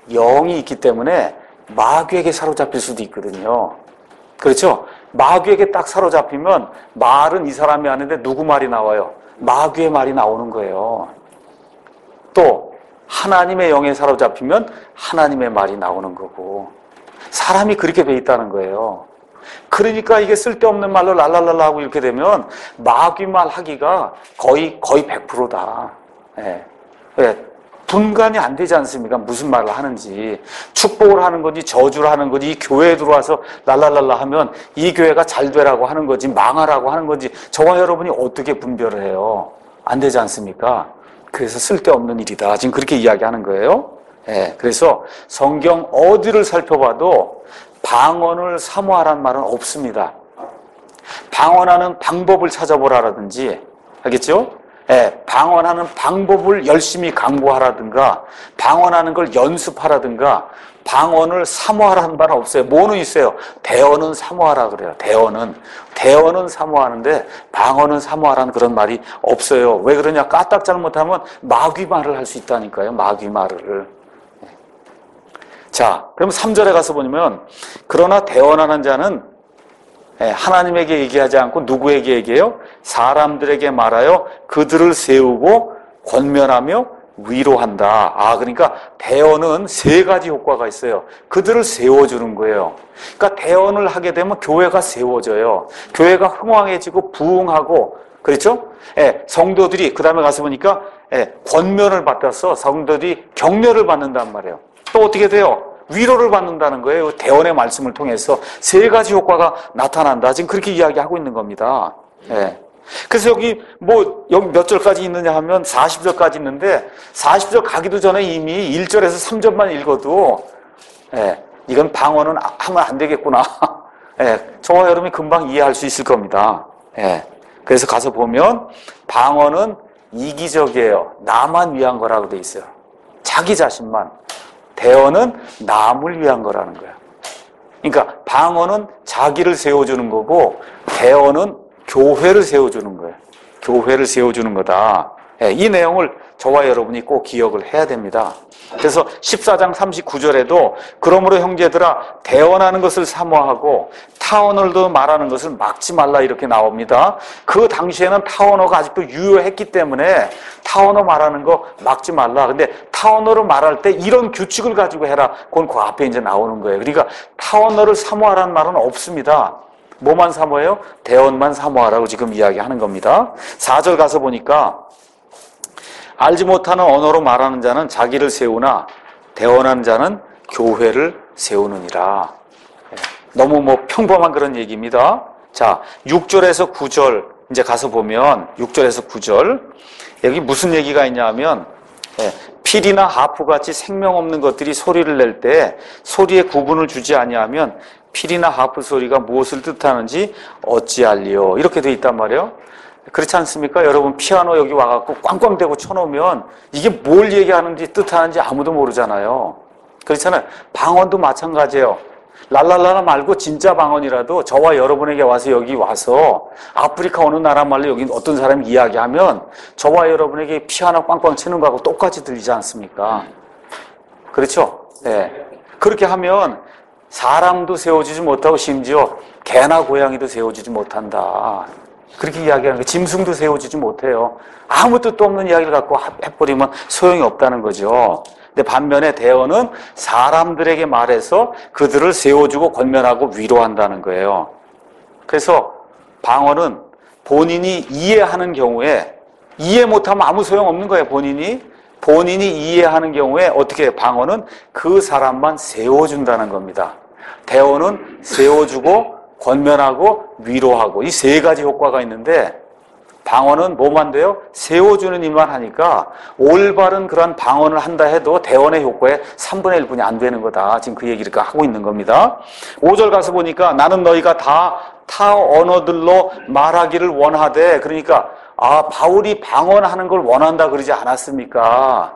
영이 있기 때문에 마귀에게 사로잡힐 수도 있거든요. 그렇죠? 마귀에게 딱 사로잡히면 말은 이 사람이 하는데 누구 말이 나와요? 마귀의 말이 나오는 거예요. 또 하나님의 영에 사로잡히면 하나님의 말이 나오는 거고, 사람이 그렇게 돼 있다는 거예요. 그러니까 이게 쓸데없는 말로 랄랄랄라 하고 이렇게 되면 마귀 말 하기가 거의 100%다. 예. 예. 분간이 안 되지 않습니까? 무슨 말을 하는지. 축복을 하는 건지 저주를 하는 건지, 이 교회에 들어와서 랄랄랄라 하면 이 교회가 잘 되라고 하는 건지 망하라고 하는 건지 저와 여러분이 어떻게 분별을 해요? 안 되지 않습니까? 그래서 쓸데없는 일이다. 지금 그렇게 이야기하는 거예요. 예. 그래서 성경 어디를 살펴봐도 방언을 사모하라는 말은 없습니다. 방언하는 방법을 찾아보라라든지, 알겠죠? 예, 방언하는 방법을 열심히 강구하라든가, 방언하는 걸 연습하라든가, 방언을 사모하라는 말은 없어요. 뭐는 있어요? 대언은 사모하라 그래요. 대언은 사모하는데 방언은 사모하라는 그런 말이 없어요. 왜 그러냐? 까딱 잘못하면 마귀 말을 할 수 있다니까요. 마귀 말을. 자, 그럼 3절에 가서 보면, 그러나 대언하는 자는 하나님에게 얘기하지 않고 누구에게 얘기해요? 사람들에게 말하여 그들을 세우고 권면하며 위로한다. 아, 그러니까 대언은 세 가지 효과가 있어요. 그들을 세워주는 거예요. 그러니까 대언을 하게 되면 교회가 세워져요. 교회가 흥왕해지고 부흥하고, 그렇죠? 성도들이, 그 다음에 가서 보니까 권면을 받아서 성도들이 격려를 받는단 말이에요. 또 어떻게 돼요? 위로를 받는다는 거예요. 대언의 말씀을 통해서 세 가지 효과가 나타난다. 지금 그렇게 이야기하고 있는 겁니다. 그래서 여기 몇 절까지 있느냐 하면 40절까지 있는데, 40절 가기도 전에 이미 1절에서 3절만 읽어도 이건 방언은 하면 안 되겠구나. 저와 여러분이 금방 이해할 수 있을 겁니다. 그래서 가서 보면 방언은 이기적이에요. 나만 위한 거라고 돼 있어요. 자기 자신만. 대언은 남을 위한 거라는 거예요. 그러니까 방언은 자기를 세워주는 거고, 대언은 교회를 세워주는 거예요. 교회를 세워주는 거다. 이 내용을 저와 여러분이 꼭 기억을 해야 됩니다. 그래서 14장 39절에도 그러므로 형제들아 대언하는 것을 사모하고 타언어도 말하는 것을 막지 말라 이렇게 나옵니다. 그 당시에는 타언어가 아직도 유효했기 때문에 타언어 말하는 거 막지 말라. 근데 타언어를 말할 때 이런 규칙을 가지고 해라. 그건 그 앞에 이제 나오는 거예요. 그러니까 타언어를 사모하라는 말은 없습니다. 뭐만 사모해요? 대언만 사모하라고 지금 이야기하는 겁니다. 4절 가서 보니까 알지 못하는 언어로 말하는 자는 자기를 세우나 대언하는 자는 교회를 세우느니라. 너무 평범한 그런 얘기입니다. 자, 6절에서 9절 이제 가서 보면 6절에서 9절 여기 무슨 얘기가 있냐 하면 필이나 하프같이 생명 없는 것들이 소리를 낼 때 소리에 구분을 주지 아니하면 필이나 하프 소리가 무엇을 뜻하는지 어찌알리요. 이렇게 돼 있단 말이에요. 그렇지 않습니까? 여러분 피아노 여기 와갖고 꽝꽝 대고 쳐놓으면 이게 뭘 얘기하는지 뜻하는지 아무도 모르잖아요. 그렇잖아요. 방언도 마찬가지예요. 랄랄라라 말고 진짜 방언이라도 저와 여러분에게 와서 여기 와서 아프리카 어느 나라 말로 여기 어떤 사람이 이야기하면 저와 여러분에게 피아노 꽝꽝 치는 거하고 똑같이 들리지 않습니까? 그렇죠? 그렇게 하면 사람도 세워주지 못하고 심지어 개나 고양이도 세워주지 못한다. 그렇게 이야기하는 거예요. 짐승도 세워주지 못해요. 아무 뜻도 없는 이야기를 갖고 해버리면 소용이 없다는 거죠. 근데 반면에 대언은 사람들에게 말해서 그들을 세워주고 권면하고 위로한다는 거예요. 그래서 방언은 본인이 이해하는 경우에 이해 못하면 아무 소용없는 거예요. 본인이 이해하는 경우에 어떻게 해요? 방언은 그 사람만 세워준다는 겁니다. 대언은 세워주고 권면하고 위로하고 이 세 가지 효과가 있는데 방언은 뭐만 돼요? 세워주는 일만 하니까 올바른 그런 방언을 한다 해도 대언의 효과의 3분의 1분이 안 되는 거다. 지금 그 얘기를 하고 있는 겁니다. 5절 가서 보니까 나는 너희가 다 언어들로 말하기를 원하되, 그러니까 바울이 방언하는 걸 원한다 그러지 않았습니까?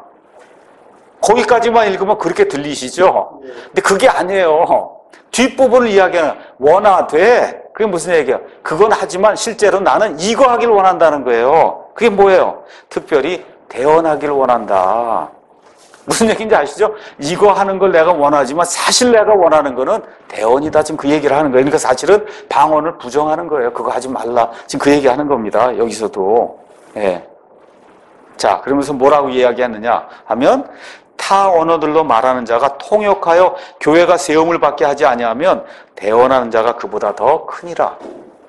거기까지만 읽으면 그렇게 들리시죠? 근데 그게 아니에요. 뒷부분을 이야기하는 원하되, 그게 무슨 얘기예요? 그건 하지만 실제로 나는 이거 하길 원한다는 거예요. 그게 뭐예요? 특별히 대언하길 원한다. 무슨 얘기인지 아시죠? 이거 하는 걸 내가 원하지만 사실 내가 원하는 거는 대언이다. 지금 그 얘기를 하는 거예요. 그러니까 사실은 방언을 부정하는 거예요. 그거 하지 말라. 지금 그 얘기 하는 겁니다. 여기서도. 예. 자, 그러면서 뭐라고 이야기했느냐 하면 타 언어들로 말하는 자가 통역하여 교회가 세움을 받게 하지 아니하면 대언하는 자가 그보다 더 크니라.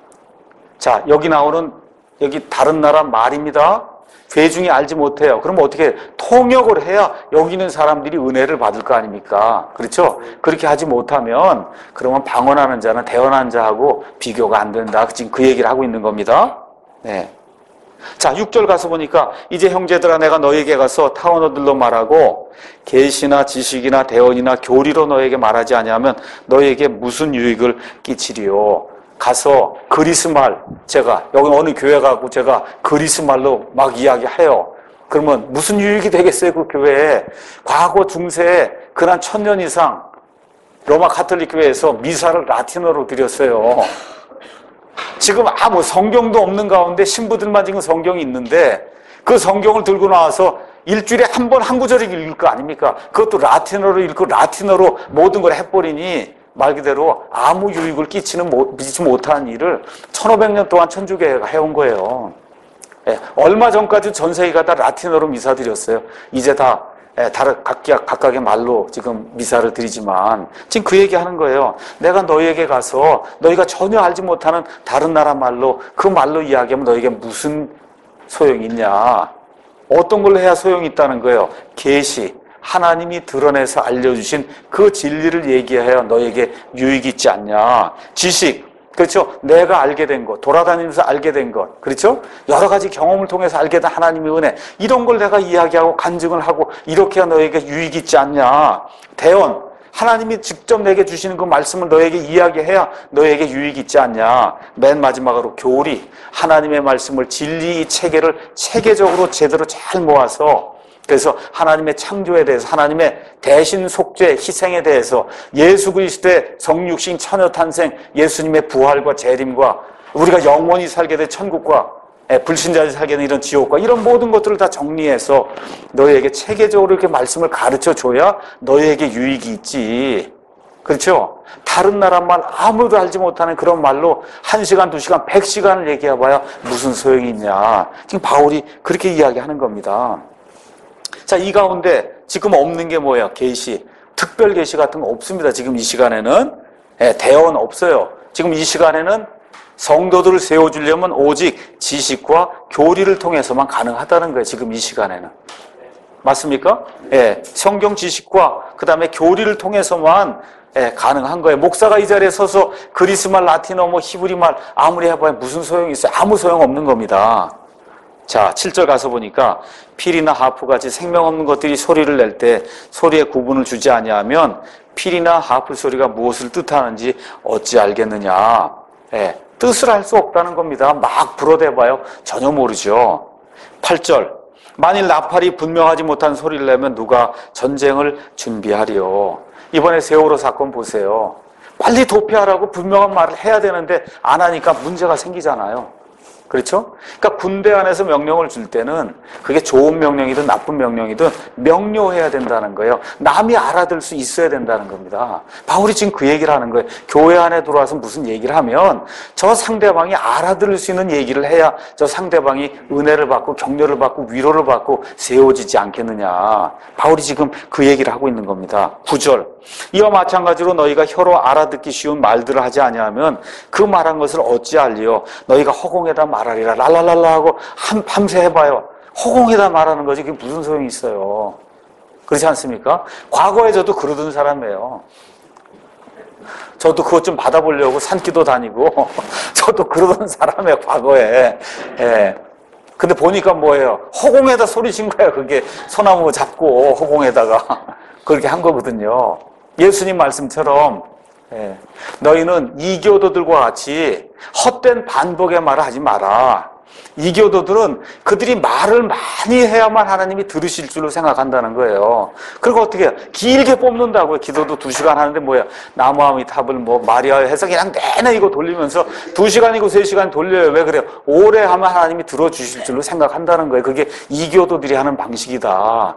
자, 여기 나오는 여기 다른 나라 말입니다. 회중이 알지 못해요. 그럼 어떻게 통역을 해야 여기 있는 사람들이 은혜를 받을 거 아닙니까? 그렇죠? 그렇게 하지 못하면 그러면 방언하는 자는 대언하는 자하고 비교가 안 된다. 지금 그 얘기를 하고 있는 겁니다. 네. 자, 6절 가서 보니까 이제 형제들아 내가 너에게 가서 타 언어들로 말하고 계시나 지식이나 대언이나 교리로 너에게 말하지 아니하면 너에게 무슨 유익을 끼치리요. 가서 그리스 말, 제가 여기 어느 교회 가고 제가 그리스 말로 막 이야기해요. 그러면 무슨 유익이 되겠어요? 그 교회에. 과거 중세에 근한 1000년 이상 로마 가톨릭 교회에서 미사를 라틴어로 드렸어요. 지금 뭐 성경도 없는 가운데 신부들만 지금 성경이 있는데 그 성경을 들고 나와서 일주일에 한 번 한 구절을 읽을 거 아닙니까? 그것도 라틴어로 읽고 라틴어로 모든 걸 해버리니 말 그대로 아무 유익을 끼치지 못한 일을 1500년 동안 천주교회가 해온 거예요. 예, 얼마 전까지 전 세계가 다 라틴어로 미사 드렸어요. 이제 다 다른 각각의 말로 지금 미사를 드리지만 지금 그 얘기 하는 거예요. 내가 너희에게 가서 너희가 전혀 알지 못하는 다른 나라 말로 그 말로 이야기하면 너희에게 무슨 소용이 있냐. 어떤 걸로 해야 소용이 있다는 거예요. 계시. 하나님이 드러내서 알려주신 그 진리를 얘기해야 너에게 유익이 있지 않냐. 지식, 그렇죠? 내가 알게 된 것, 돌아다니면서 알게 된 것, 그렇죠? 여러 가지 경험을 통해서 알게 된 하나님의 은혜, 이런 걸 내가 이야기하고 간증을 하고 이렇게 해야 너에게 유익이 있지 않냐. 대언, 하나님이 직접 내게 주시는 그 말씀을 너에게 이야기해야 너에게 유익이 있지 않냐. 맨 마지막으로 교리, 하나님의 말씀을 진리 이 체계를 체계적으로 제대로 잘 모아서 그래서 하나님의 창조에 대해서 하나님의 대신 속죄 희생에 대해서 예수 그리스도의 성육신 처녀탄생 예수님의 부활과 재림과 우리가 영원히 살게 될 천국과 불신자들이 살게 되는 이런 지옥과 이런 모든 것들을 다 정리해서 너희에게 체계적으로 이렇게 말씀을 가르쳐줘야 너희에게 유익이 있지. 그렇죠? 다른 나라 말 아무도 알지 못하는 그런 말로 1시간, 2시간, 100시간을 얘기해봐야 무슨 소용이 있냐. 지금 바울이 그렇게 이야기하는 겁니다. 자, 이 가운데 지금 없는 게 뭐예요? 계시, 특별 계시 같은 거 없습니다. 지금 이 시간에는 대언 없어요. 지금 이 시간에는 성도들을 세워주려면 오직 지식과 교리를 통해서만 가능하다는 거예요. 지금 이 시간에는. 맞습니까? 예, 성경 지식과 그 다음에 교리를 통해서만 가능한 거예요. 목사가 이 자리에 서서 그리스말, 라틴어, 히브리말 아무리 해봐야 무슨 소용이 있어요? 아무 소용 없는 겁니다. 자, 7절 가서 보니까 필이나 하프같이 생명 없는 것들이 소리를 낼 때 소리의 구분을 주지 아니하면 필이나 하프 소리가 무엇을 뜻하는지 어찌 알겠느냐. 예, 뜻을 알 수 없다는 겁니다. 막 불어대봐요. 전혀 모르죠. 8절 만일 나팔이 분명하지 못한 소리를 내면 누가 전쟁을 준비하리요. 이번에 세월호 사건 보세요. 빨리 도피하라고 분명한 말을 해야 되는데 안 하니까 문제가 생기잖아요. 그렇죠? 그러니까 군대 안에서 명령을 줄 때는 그게 좋은 명령이든 나쁜 명령이든 명료해야 된다는 거예요. 남이 알아들 수 있어야 된다는 겁니다. 바울이 지금 그 얘기를 하는 거예요. 교회 안에 들어와서 무슨 얘기를 하면 저 상대방이 알아들을 수 있는 얘기를 해야 저 상대방이 은혜를 받고 격려를 받고 위로를 받고 세워지지 않겠느냐. 바울이 지금 그 얘기를 하고 있는 겁니다. 9절 이와 마찬가지로 너희가 혀로 알아듣기 쉬운 말들을 하지 아니하면 그 말한 것을 어찌 알리요. 너희가 허공에다 말하리라 랄랄랄라 하고 밤새 해봐요. 허공에다 말하는 거지 그게 무슨 소용이 있어요. 그렇지 않습니까? 과거에 저도 그러던 사람이에요. 저도 그것 좀 받아보려고 산기도 다니고 저도 그러던 사람이에요. 과거에. 예. 근데 보니까 뭐예요? 허공에다 소리친 거예요. 그게 소나무 잡고 허공에다가 그렇게 한 거거든요. 예수님 말씀처럼 너희는 이교도들과 같이 헛된 반복의 말을 하지 마라. 이교도들은 그들이 말을 많이 해야만 하나님이 들으실 줄로 생각한다는 거예요. 그리고 어떻게 해요? 길게 뽑는다고요. 기도도 2시간 하는데 뭐야? 나무아미 탑을 마리아의 해서 그냥 내내 이거 돌리면서 2시간이고 3시간 돌려요. 왜 그래요? 오래 하면 하나님이 들어주실 줄로 생각한다는 거예요. 그게 이교도들이 하는 방식이다.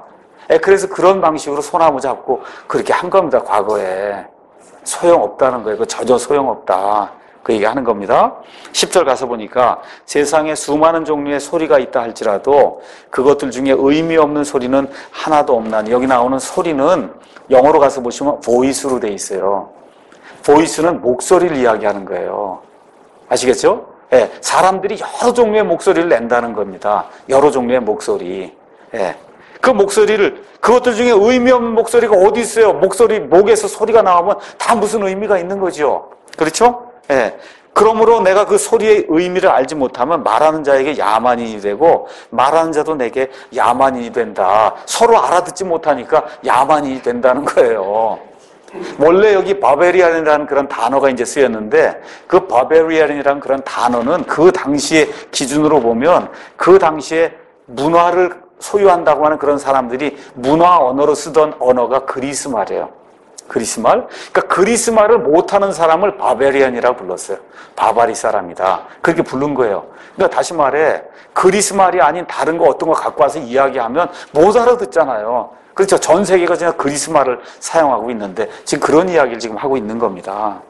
그래서 그런 방식으로 소나무 잡고 그렇게 한 겁니다. 과거에. 소용없다는 거예요. 그 전혀 소용없다. 그 얘기하는 겁니다. 10절 가서 보니까 세상에 수많은 종류의 소리가 있다 할지라도 그것들 중에 의미 없는 소리는 하나도 없나니. 여기 나오는 소리는 영어로 가서 보시면 voice로 돼 있어요. voice는 목소리를 이야기하는 거예요. 아시겠죠? 예, 사람들이 여러 종류의 목소리를 낸다는 겁니다. 여러 종류의 목소리. 예. 그 목소리를, 그것들 중에 의미 없는 목소리가 어디 있어요? 목소리, 목에서 소리가 나오면 다 무슨 의미가 있는 거죠. 그렇죠? 예. 그러므로 내가 그 소리의 의미를 알지 못하면 말하는 자에게 야만인이 되고 말하는 자도 내게 야만인이 된다. 서로 알아듣지 못하니까 야만인이 된다는 거예요. 원래 여기 바베리안이라는 그런 단어가 이제 쓰였는데 그 바베리안이라는 그런 단어는 그 당시의 기준으로 보면 그 당시에 문화를 소유한다고 하는 그런 사람들이 문화 언어로 쓰던 언어가 그리스 말이에요. 그리스 말? 그러니까 그리스 말을 못하는 사람을 바베리안이라고 불렀어요. 바바리 사람이다. 그렇게 부른 거예요. 그러니까 다시 말해 그리스 말이 아닌 다른 거 어떤 거 갖고 와서 이야기하면 못 알아듣잖아요. 그렇죠. 전 세계가 그냥 그리스 말을 사용하고 있는데 지금 그런 이야기를 지금 하고 있는 겁니다.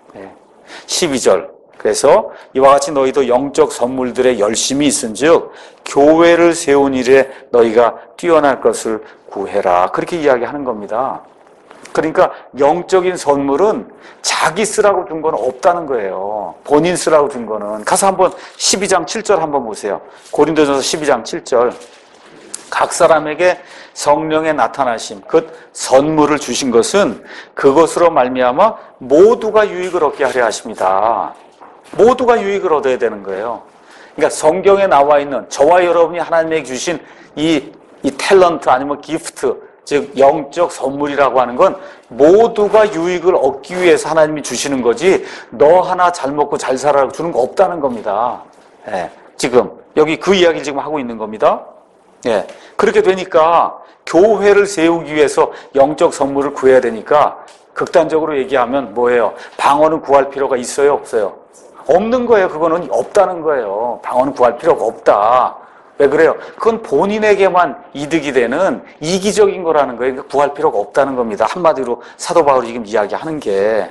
12절. 그래서 이와 같이 너희도 영적 선물들에 열심히 있은즉 교회를 세운 일에 너희가 뛰어날 것을 구해라. 그렇게 이야기하는 겁니다. 그러니까 영적인 선물은 자기 쓰라고 준 건 없다는 거예요. 본인 쓰라고 준 거는. 가서 한번 12장 7절 한번 보세요. 고린도전서 12장 7절. 각 사람에게 성령의 나타나심, 그 선물을 주신 것은 그것으로 말미암아 모두가 유익을 얻게 하려 하십니다. 모두가 유익을 얻어야 되는 거예요. 그러니까 성경에 나와 있는 저와 여러분이 하나님에게 주신 이 탤런트 아니면 기프트, 즉 영적 선물이라고 하는 건 모두가 유익을 얻기 위해서 하나님이 주시는 거지 너 하나 잘 먹고 잘 살아라고 주는 거 없다는 겁니다. 지금 여기 그 이야기를 지금 하고 있는 겁니다. 그렇게 되니까 교회를 세우기 위해서 영적 선물을 구해야 되니까 극단적으로 얘기하면 뭐예요? 방언은 구할 필요가 있어요? 없어요? 없는 거예요. 그거는 없다는 거예요. 방언은 구할 필요가 없다. 왜 그래요? 그건 본인에게만 이득이 되는 이기적인 거라는 거예요. 그러니까 구할 필요가 없다는 겁니다. 한마디로 사도 바울이 지금 이야기하는 게.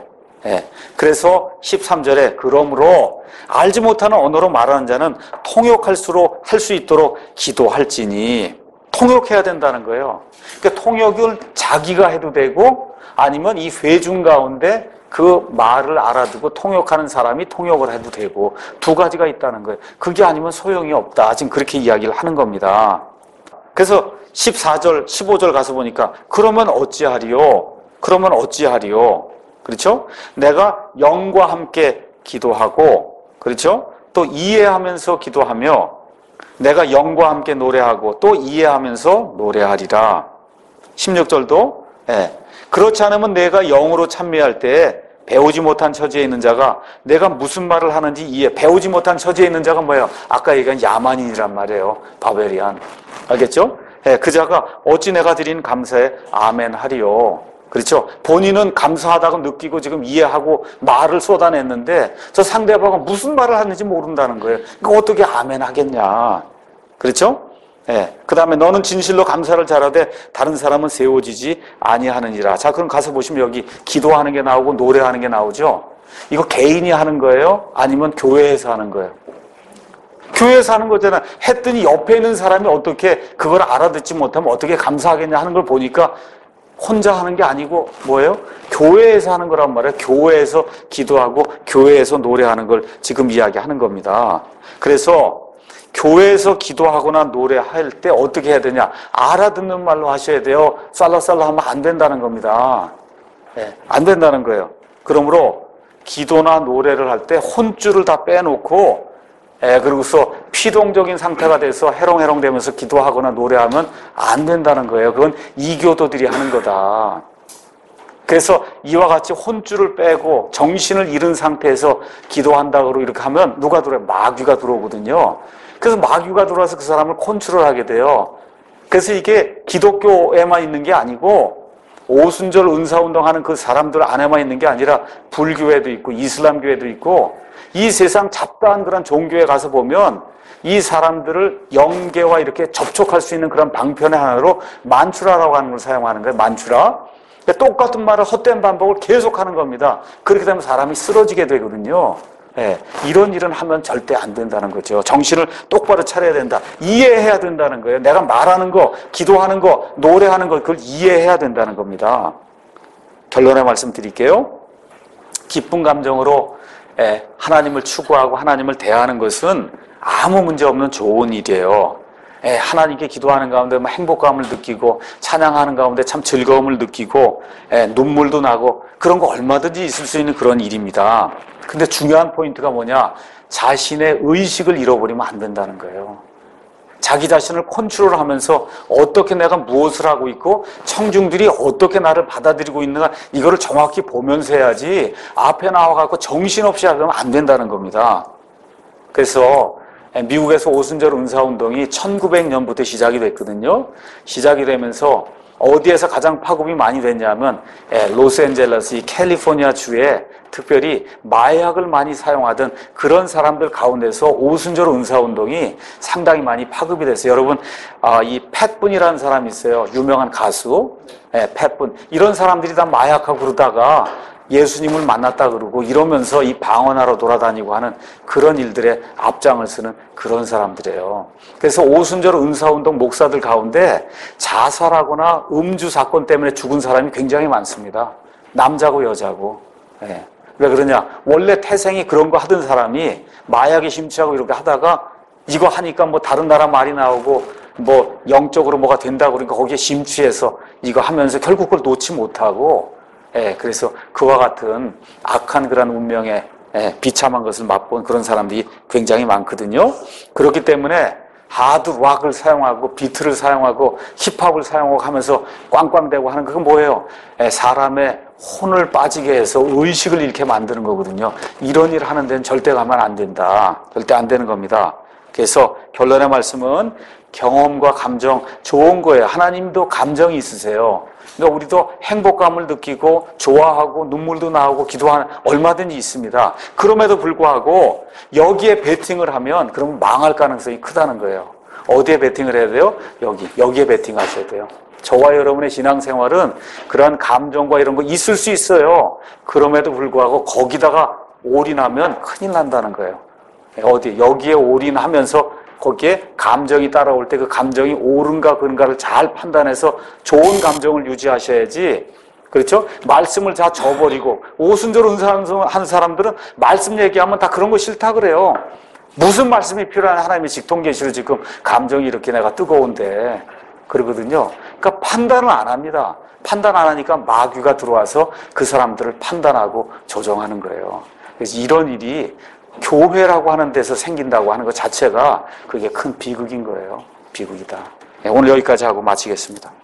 그래서 13절에 그러므로 알지 못하는 언어로 말하는 자는 통역할 수 있도록 기도할지니. 통역해야 된다는 거예요. 그러니까 통역을 자기가 해도 되고 아니면 이 회중 가운데 그 말을 알아두고 통역하는 사람이 통역을 해도 되고 두 가지가 있다는 거예요. 그게 아니면 소용이 없다. 지금 그렇게 이야기를 하는 겁니다. 그래서 14절, 15절 가서 보니까 그러면 어찌하리요? 그러면 어찌하리요? 그렇죠? 내가 영과 함께 기도하고 그렇죠? 또 이해하면서 기도하며 내가 영과 함께 노래하고 또 이해하면서 노래하리라. 16절도 그렇지 않으면 내가 영으로 찬미할 때 배우지 못한 처지에 있는 자가 내가 무슨 말을 하는지 배우지 못한 처지에 있는 자가 뭐예요? 아까 얘기한 야만인이란 말이에요. 바벨리안. 알겠죠? 그 자가 어찌 내가 드린 감사에 아멘 하리요. 그렇죠? 본인은 감사하다고 느끼고 지금 이해하고 말을 쏟아냈는데 저 상대방은 무슨 말을 하는지 모른다는 거예요. 그러니까 어떻게 아멘 하겠냐. 그렇죠? 그 다음에 너는 진실로 감사를 잘하되 다른 사람은 세워지지 아니하느니라. 자, 그럼 가서 보시면 여기 기도하는 게 나오고 노래하는 게 나오죠? 이거 개인이 하는 거예요? 아니면 교회에서 하는 거예요? 교회에서 하는 거잖아. 했더니 옆에 있는 사람이 어떻게 그걸 알아듣지 못하면 어떻게 감사하겠냐 하는 걸 보니까 혼자 하는 게 아니고 뭐예요? 교회에서 하는 거란 말이에요. 교회에서 기도하고 교회에서 노래하는 걸 지금 이야기하는 겁니다. 그래서 교회에서 기도하거나 노래할 때 어떻게 해야 되냐? 알아듣는 말로 하셔야 돼요. 살라살라 하면 안 된다는 겁니다. 안 된다는 거예요. 그러므로 기도나 노래를 할 때 혼줄을 다 빼놓고 그러고서 피동적인 상태가 돼서 해롱해롱 되면서 기도하거나 노래하면 안 된다는 거예요. 그건 이교도들이 하는 거다. 그래서 이와 같이 혼줄을 빼고 정신을 잃은 상태에서 기도한다고 이렇게 하면 누가 들어요? 마귀가 들어오거든요. 그래서 마귀가 들어와서 그 사람을 컨트롤 하게 돼요. 그래서 이게 기독교에만 있는 게 아니고 오순절 은사운동 하는 그 사람들 안에만 있는 게 아니라 불교에도 있고 이슬람교에도 있고 이 세상 잡다한 그런 종교에 가서 보면 이 사람들을 영계와 이렇게 접촉할 수 있는 그런 방편의 하나로 만추라라고 하는 걸 사용하는 거예요. 만추라. 그러니까 똑같은 말을 헛된 반복을 계속하는 겁니다. 그렇게 되면 사람이 쓰러지게 되거든요. 예, 이런 일은 하면 절대 안 된다는 거죠. 정신을 똑바로 차려야 된다. 이해해야 된다는 거예요. 내가 말하는 거, 기도하는 거, 노래하는 거, 그걸 이해해야 된다는 겁니다. 결론의 말씀 드릴게요. 기쁜 감정으로 하나님을 추구하고 하나님을 대하는 것은 아무 문제 없는 좋은 일이에요. 하나님께 기도하는 가운데 행복감을 느끼고 찬양하는 가운데 참 즐거움을 느끼고 눈물도 나고 그런 거 얼마든지 있을 수 있는 그런 일입니다. 근데 중요한 포인트가 뭐냐? 자신의 의식을 잃어버리면 안 된다는 거예요. 자기 자신을 컨트롤하면서 어떻게 내가 무엇을 하고 있고 청중들이 어떻게 나를 받아들이고 있는가 이거를 정확히 보면서 해야지 앞에 나와갖고 정신없이 하면 안 된다는 겁니다. 그래서 미국에서 오순절 은사운동이 1900년부터 시작이 됐거든요. 시작이 되면서 어디에서 가장 파급이 많이 됐냐면 로스앤젤레스, 이 캘리포니아 주에 특별히 마약을 많이 사용하던 그런 사람들 가운데서 오순절 은사운동이 상당히 많이 파급이 됐어요. 여러분, 이 팻분이라는 사람이 있어요. 유명한 가수. 팻분. 이런 사람들이 다 마약하고 그러다가 예수님을 만났다 그러고 이러면서 이 방언하러 돌아다니고 하는 그런 일들에 앞장을 서는 그런 사람들이에요. 그래서 오순절 은사운동 목사들 가운데 자살하거나 음주 사건 때문에 죽은 사람이 굉장히 많습니다. 남자고 여자고. 왜 그러냐? 원래 태생이 그런 거 하던 사람이 마약에 심취하고 이렇게 하다가 이거 하니까 뭐 다른 나라 말이 나오고 뭐 영적으로 뭐가 된다고 그러니까 거기에 심취해서 이거 하면서 결국 그걸 놓지 못하고 그래서 그와 같은 악한 그런 운명에 비참한 것을 맛본 그런 사람들이 굉장히 많거든요. 그렇기 때문에 하드락을 사용하고 비트를 사용하고 힙합을 사용하고 하면서 꽝꽝대고 하는 그건 뭐예요? 사람의 혼을 빠지게 해서 의식을 잃게 만드는 거거든요. 이런 일을 하는 데는 절대 가면 안 된다. 절대 안 되는 겁니다. 그래서 결론의 말씀은 경험과 감정 좋은 거예요. 하나님도 감정이 있으세요. 그러니까 우리도 행복감을 느끼고 좋아하고 눈물도 나오고 기도하는 얼마든지 있습니다. 그럼에도 불구하고 여기에 베팅을 하면 그러면 망할 가능성이 크다는 거예요. 어디에 베팅을 해야 돼요? 여기에 베팅하셔야 돼요. 저와 여러분의 신앙생활은 그런 감정과 이런 거 있을 수 있어요. 그럼에도 불구하고 거기다가 올인하면 큰일 난다는 거예요. 여기에 올인하면서 거기에 감정이 따라올 때 그 감정이 옳은가 그른가를 잘 판단해서 좋은 감정을 유지하셔야지. 그렇죠? 말씀을 다 저버리고 오순절 은사하는 사람들은 말씀 얘기하면 다 그런 거 싫다 그래요. 무슨 말씀이 필요한 하나님의 직통계시로 지금 감정이 이렇게 내가 뜨거운데 그러거든요. 그러니까 판단을 안 합니다. 판단 안 하니까 마귀가 들어와서 그 사람들을 판단하고 조정하는 거예요. 그래서 이런 일이 교회라고 하는 데서 생긴다고 하는 것 자체가 그게 큰 비극인 거예요. 비극이다. 오늘 여기까지 하고 마치겠습니다.